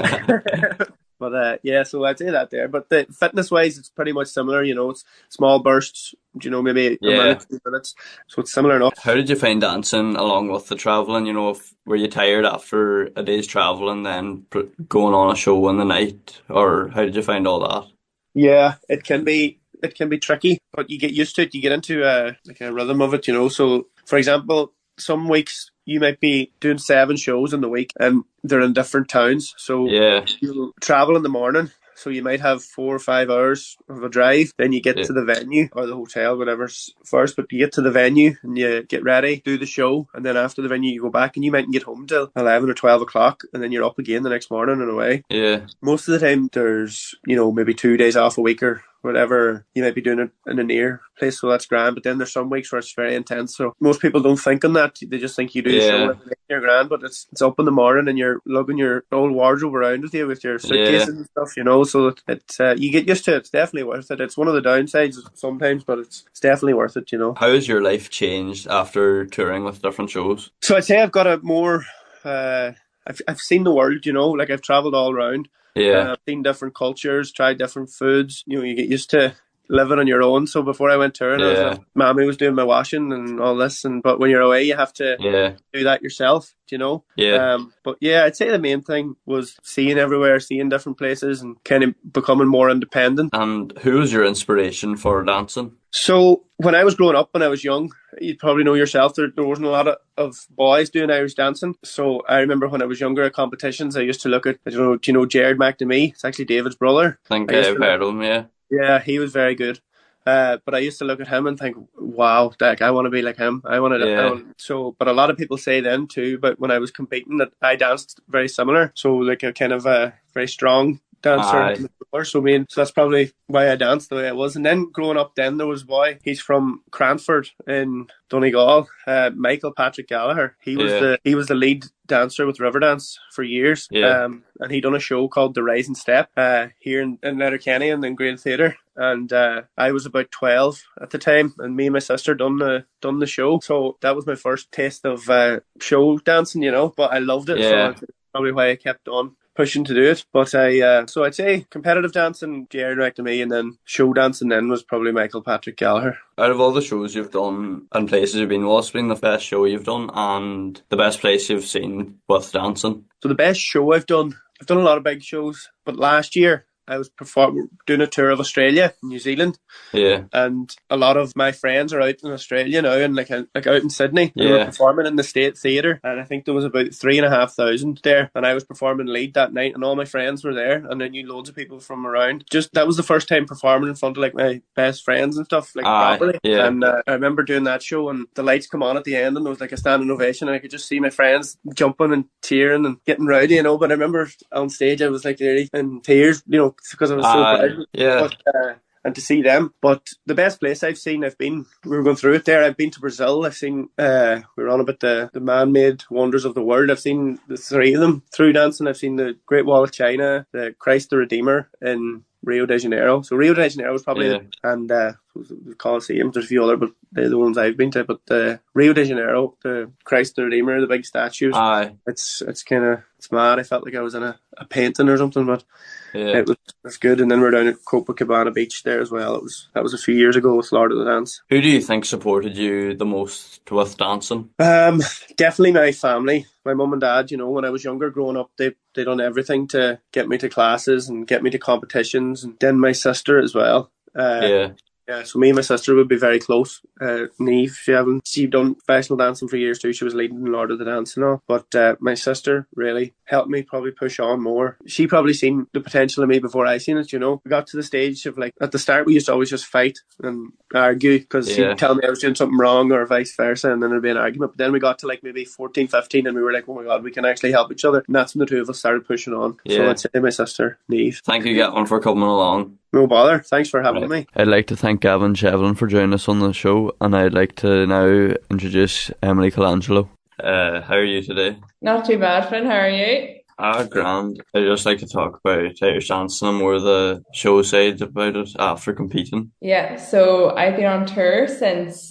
But so I'd say that there. But the fitness wise, it's pretty much similar. You know, it's small bursts. You know, maybe a minute, 2 minutes. So it's similar enough. How did you find dancing along with the travelling? You know, were you tired after a day's travelling, then going on a show in the night, or how did you find all that? Yeah, it can be tricky, but you get used to it. You get into a rhythm of it, you know. So, for example, some weeks you might be doing 7 shows in the week, and they're in different towns. So you'll travel in the morning. So you might have 4 or 5 hours of a drive. Then you get to the venue or the hotel, whatever's first. But you get to the venue and you get ready, do the show. And then after the venue, you go back and you mightn't get home till 11 or 12 o'clock. And then you're up again the next morning and away. Yeah. Most of the time, there's, you know, maybe 2 days off a week or whatever you might be doing it in a near place, so that's grand. But then there's some weeks where it's very intense, so most people don't think on that. They just think you do a show every day, you're grand, but it's up in the morning and you're lugging your old wardrobe around with you with your suitcases and stuff, you know, so it's you get used to it. It's definitely worth it. It's one of the downsides sometimes, but it's definitely worth it, you know. How has your life changed after touring with different shows? So I'd say I've got a more I've seen the world, you know, like I've travelled all around. I've seen different cultures, tried different foods. You know, you get used to living on your own. So before I went touring, Mammy was doing my washing and all this. But when you're away, you have to do that yourself, you know. But yeah, I'd say the main thing was seeing everywhere, seeing different places, and kind of becoming more independent. And who was your inspiration for dancing? So when I was growing up, when I was young, you'd probably know yourself, there wasn't a lot of boys doing Irish dancing. So I remember when I was younger at competitions, I used to look at, I don't know, do you know Jared McNamee? It's actually David's brother. I think I've heard of him, Yeah, he was very good. But I used to look at him and think, wow, like, I want to be like him. But a lot of people say then too, but when I was competing, that I danced very similar. So like a kind of a very strong dancer. So that's probably why I danced the way I was. And then growing up, then there was a boy. He's from Cranford in Donegal. Michael Patrick Gallagher. He was the lead dancer with Riverdance for years. And he done a show called The Rising Step here in Letterkenny in the Green Theatre. And I was about 12 at the time, and me and my sister done the show. So that was my first taste of show dancing, you know. But I loved it. So that's probably why I kept on pushing to do it. But so I'd say competitive dancing, Jared McNamee, and then show dancing then was probably Michael Patrick Gallagher. Out of all the shows you've done and places you've been, what's been the best show you've done and the best place you've seen with dancing? So the best show I've done a lot of big shows, but last year I was doing a tour of Australia and New Zealand. And a lot of my friends are out in Australia now, and like out in Sydney. They were performing in the State Theatre, and I think there was about 3,500 there, and I was performing lead that night, and all my friends were there, and I knew loads of people from around. Just that was the first time performing in front of like my best friends and stuff, like properly. And I remember doing that show, and the lights come on at the end, and there was like a standing ovation, and I could just see my friends jumping and cheering and getting rowdy, you know. But I remember on stage I was like nearly in tears, you know, because I was so proud. And to see them. But the best place I've seen, we were going through it there, I've been to Brazil. I've seen, we were on about the man-made wonders of the world. I've seen the three of them through dancing. I've seen the Great Wall of China, the Christ the Redeemer in Rio de Janeiro. So Rio de Janeiro was probably and the Colosseum. There's a few other, but they're the ones I've been to. But Rio de Janeiro, the Christ the Redeemer, the big statues. It's kind of, it's mad. I felt like I was in a painting or something, but it was good. And then we're down at Copacabana Beach there as well. That was a few years ago with Lord of the Dance. Who do you think supported you the most with dancing? Definitely my family. My mum and dad, you know, when I was younger growing up, they done everything to get me to classes and get me to competitions, and then my sister as well. Yeah, so me and my sister would be very close. Niamh, she done professional dancing for years too. She was leading in Lord of the Dance and all. But my sister really helped me probably push on more. She probably seen the potential in me before I seen it, you know. We got to the stage of like, at the start we used to always just fight and argue because she'd tell me I was doing something wrong or vice versa, and then there'd be an argument. But then we got to like maybe 14, 15 and we were like, oh my God, we can actually help each other. And that's when the two of us started pushing on. So I'd say my sister, Niamh. Thank you, Gavin, for coming along. No bother. Thanks for having me. I'd like to thank Gavin Shevlin for joining us on the show, and I'd like to now introduce Emily Colangelo. How are you today? Not too bad, Finn. How are you? Grand. I'd just like to talk about Irish dancing and more the show side about it after competing. Yeah, so I've been on tour since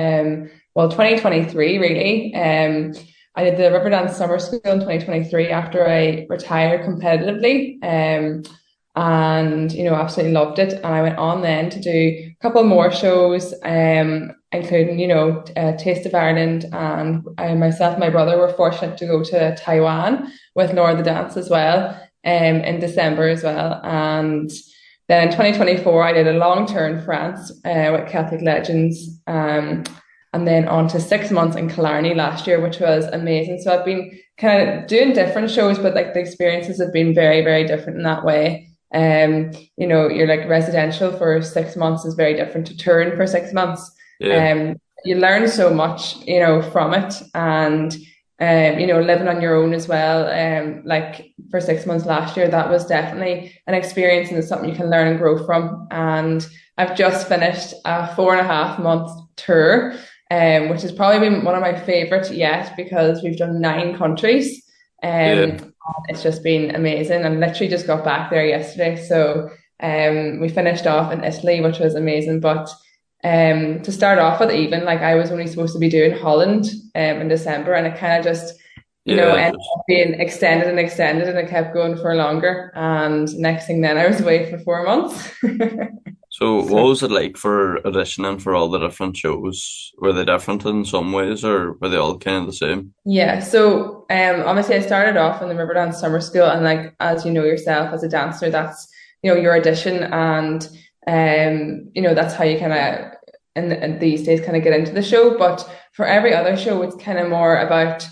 2023 really. I did the Riverdance Summer School in 2023 after I retired competitively. And, you know, absolutely loved it. And I went on then to do a couple more shows, including, you know, Taste of Ireland. And myself and my brother were fortunate to go to Taiwan with Lord of the Dance as well, in December as well. And then in 2024, I did a long tour in France with Celtic Legends. And then on to 6 months in Killarney last year, which was amazing. So I've been kind of doing different shows, but like the experiences have been very, very different in that way. You know, you're like residential for 6 months is very different to touring for 6 months. You learn so much, you know, from it, and living on your own as well. Like for 6 months last year, that was definitely an experience and it's something you can learn and grow from. And I've just finished a 4.5 month tour, which has probably been one of my favourite yet because we've done 9 countries. It's just been amazing. And literally just got back there yesterday. So we finished off in Italy, which was amazing. But to start off with, even like I was only supposed to be doing Holland in December, and it kind of just ended up being extended and it kept going for longer. And next thing then I was away for 4 months. So what was it like for auditioning for all the different shows? Were they different in some ways or were they all kind of the same? Yeah, so obviously I started off in the Riverdance Summer School, and like as you know yourself as a dancer, that's your audition, and that's how you kind of in these days kind of get into the show. But for every other show, it's kind of more about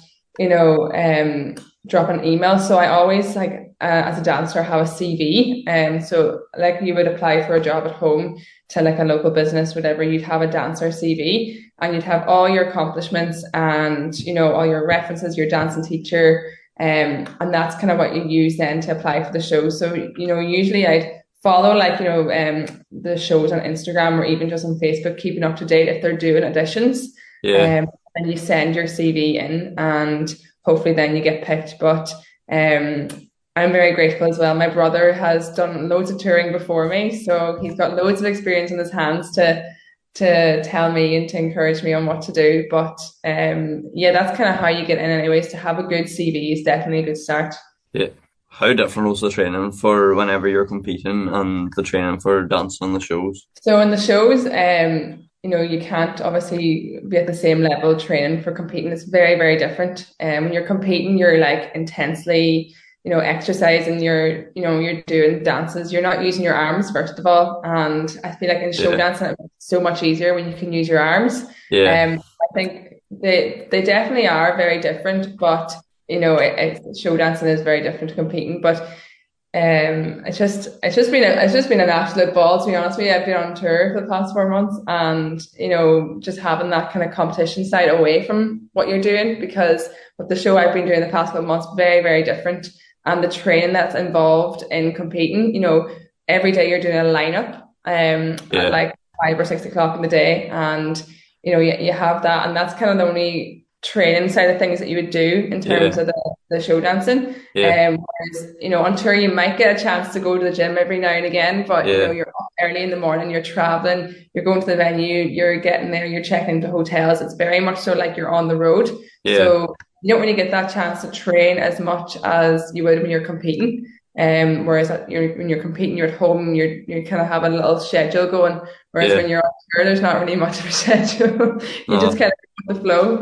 dropping emails. So I always as a dancer have a CV, so like you would apply for a job at home to like a local business, whatever, you'd have a dancer CV and you'd have all your accomplishments and all your references, your dancing teacher, and that's kind of what you use then to apply for the show. So usually I'd follow the shows on Instagram or even just on Facebook, keeping up to date if they're doing auditions. And you send your CV in and hopefully then you get picked. But I'm very grateful as well. My brother has done loads of touring before me, so he's got loads of experience in his hands to tell me and to encourage me on what to do. But that's kind of how you get in anyways. To have a good CV is definitely a good start. Yeah. How different was the training for whenever you're competing and the training for dancing on the shows? So in the shows, you can't obviously be at the same level of training for competing. It's very, very different. When you're competing, you're like intensely, exercising, you're doing dances. You're not using your arms, first of all. And I feel like in show dancing, it's so much easier when you can use your arms. I think they definitely are very different, but show dancing is very different to competing. But it's just been an absolute ball, to be honest with you. I've been on tour for the past 4 months, and just having that kind of competition side away from what you're doing, because with the show I've been doing the past couple of months, very, very different. And the training that's involved in competing, every day you're doing a lineup at like 5 or 6 o'clock in the day, and you have that, and that's kind of the only training side of things that you would do in terms of the show dancing. Whereas on tour you might get a chance to go to the gym every now and again, but you're up early in the morning, you're traveling, you're going to the venue, you're getting there, you're checking into hotels. It's very much so like you're on the road. So you don't really get that chance to train as much as you would when you're competing. Whereas when you're competing, you're at home, you kind of have a little schedule going. Whereas when you're on tour, there's not really much of a schedule. You just kind of go with the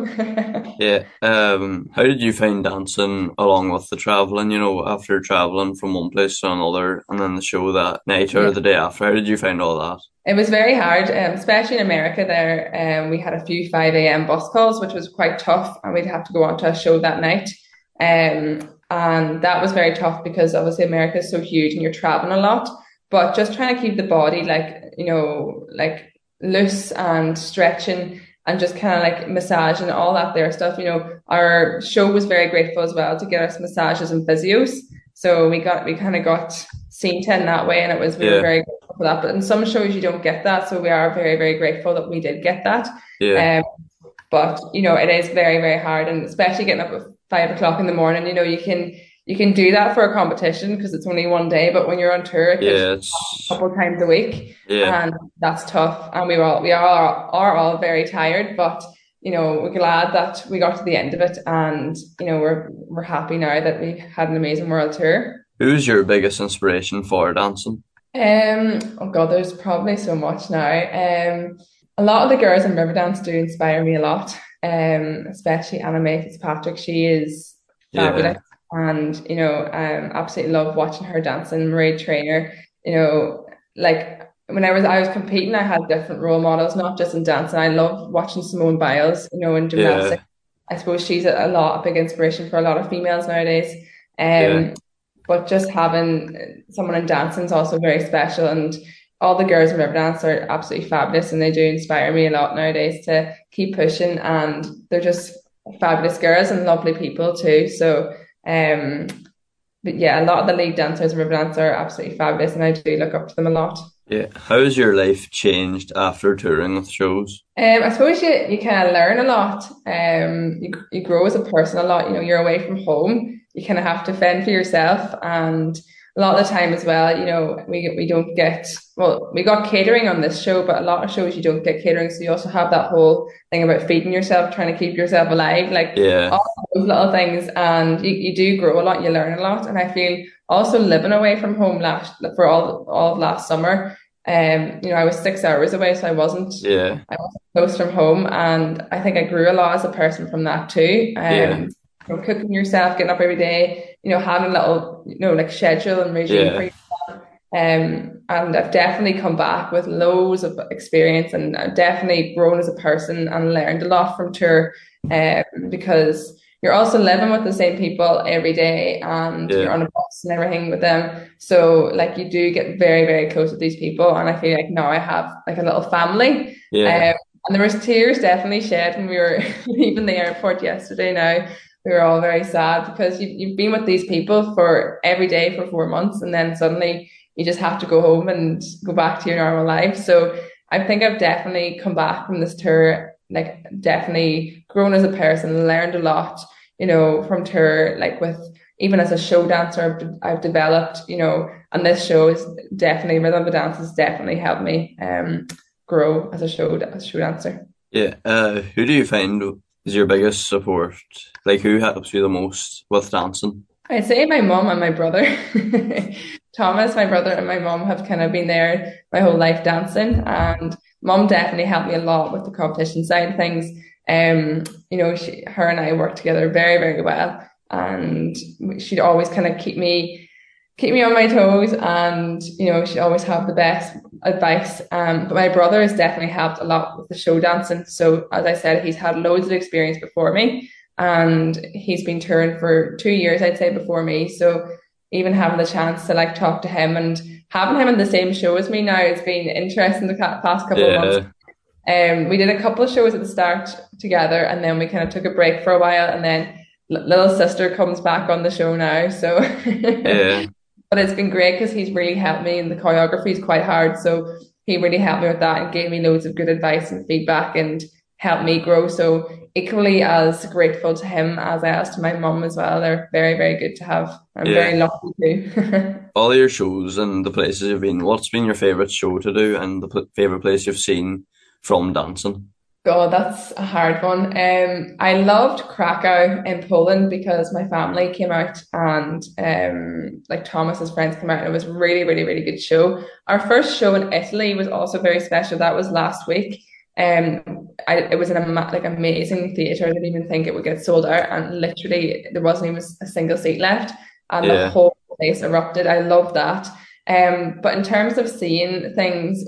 flow. How did you find dancing along with the traveling? After traveling from one place to another, and then the show that night or the day after, how did you find all that? It was very hard, especially in America there. We had a few 5 a.m. bus calls, which was quite tough, and we'd have to go on to a show that night. And that was very tough because obviously America is so huge and you're traveling a lot, but just trying to keep the body like loose and stretching and just kind of like massaging and all that there stuff. Our show was very grateful as well to get us massages and physios. So we kind of got seen to in that way, and we were very grateful for that. But in some shows you don't get that, so we are very, very grateful that we did get that. But it is very, very hard, and especially getting up at 5 o'clock in the morning. You can do that for a competition because it's only one day, but when you're on tour, it's a couple of times a week, and that's tough. And we are all very tired, but we're glad that we got to the end of it, and we're happy now that we had an amazing world tour. Who's your biggest inspiration for dancing? Oh God, there's probably so much now. A lot of the girls in Riverdance do inspire me a lot, especially Anna Mae Fitzpatrick. She is fabulous, and absolutely love watching her dancing. Marie Trainer, like when I was competing, I had different role models, not just in dancing. I love watching Simone Biles, in gymnastics. I suppose she's a big inspiration for a lot of females nowadays. But just having someone in dancing is also very special, and all the girls in Riverdance are absolutely fabulous, and they do inspire me a lot nowadays to keep pushing, and they're just fabulous girls and lovely people too. So, but yeah, a lot of the lead dancers and Riverdance are absolutely fabulous, and I do look up to them a lot. Yeah. How has your life changed after touring with shows? I suppose you kind of learn a lot. You grow as a person a lot. You know, you're away from home. You kind of have to fend for yourself, and a lot of the time as well, you know, we don't get, well, we got catering on this show, but a lot of shows you don't get catering. So you also have that whole thing about feeding yourself, trying to keep yourself alive, like all those little things. And you do grow a lot, you learn a lot. And I feel also living away from home for all of last summer, you know, I was 6 hours away, so I wasn't close from home. And I think I grew a lot as a person from that too. You know, cooking yourself, getting up every day, you know, having a little, you know, like schedule and regime for yourself. And I've definitely come back with loads of experience, and I've definitely grown as a person and learned a lot from tour, because you're also living with the same people every day, and you're on a bus and everything with them. So like you do get very, very close with these people, and I feel like now I have like a little family. And there was tears definitely shed when we were leaving the airport yesterday now. We were all very sad because you've been with these people for every day for 4 months, and then suddenly you just have to go home and go back to your normal life. So I think I've definitely come back from this tour, like definitely grown as a person, learned a lot, you know, from tour, like with even as a show dancer, I've developed, you know, and this show is definitely, Rhythm of the Dance has definitely helped me grow as a show dancer. Yeah. Who do you find is your biggest support? Like, who helps you the most with dancing? I'd say my mum and my brother. Thomas, my brother, and my mum have kind of been there my whole life dancing, and mum definitely helped me a lot with the competition side of things. You know, her and I work together very, very well, and she'd always kind of keep me on my toes, and you know, she'd always have the best advice. But my brother has definitely helped a lot with the show dancing. So as I said, he's had loads of experience before me, and he's been touring for 2 years, I'd say, before me. So even having the chance to like talk to him and having him in the same show as me now has been interesting the past couple of months. We did a couple of shows at the start together, and then we kind of took a break for a while, and then little sister comes back on the show now. So but it's been great because he's really helped me, and the choreography is quite hard, so he really helped me with that and gave me loads of good advice and feedback and helped me grow. So equally as grateful to him as I asked to my mum as well. They're very, very good to have. I'm very lucky too. All your shows and the places you've been, what's been your favourite show to do and the favourite place you've seen from dancing? God, that's a hard one. I loved Krakow in Poland because my family came out, and like Thomas's friends came out, and it was really, really, really good show. Our first show in Italy was also very special. That was last week. It was an amazing theatre. I didn't even think it would get sold out, and literally there wasn't even a single seat left, and the whole place erupted. I loved that. But in terms of seeing things,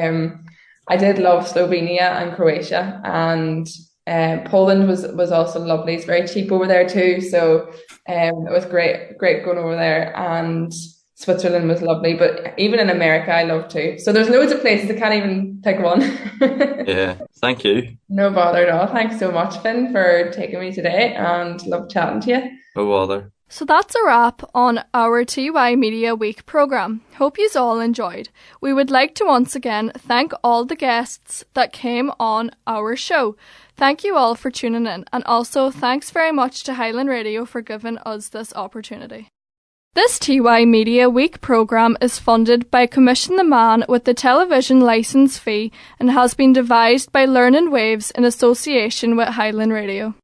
I did love Slovenia and Croatia, and Poland was also lovely. It's very cheap over there too, so it was great going over there. And Switzerland was lovely, but even in America I love too. So there's loads of places, I can't even pick one. Thank you. No bother at all. Thanks so much, Finn, for taking me today, and love chatting to you. No bother. So that's a wrap on our TY Media Week programme. Hope yous all enjoyed. We would like to once again thank all the guests that came on our show. Thank you all for tuning in, and also thanks very much to Highland Radio for giving us this opportunity. This TY Media Week programme is funded by Commission the Man with the television licence fee and has been devised by Learning Waves in association with Highland Radio.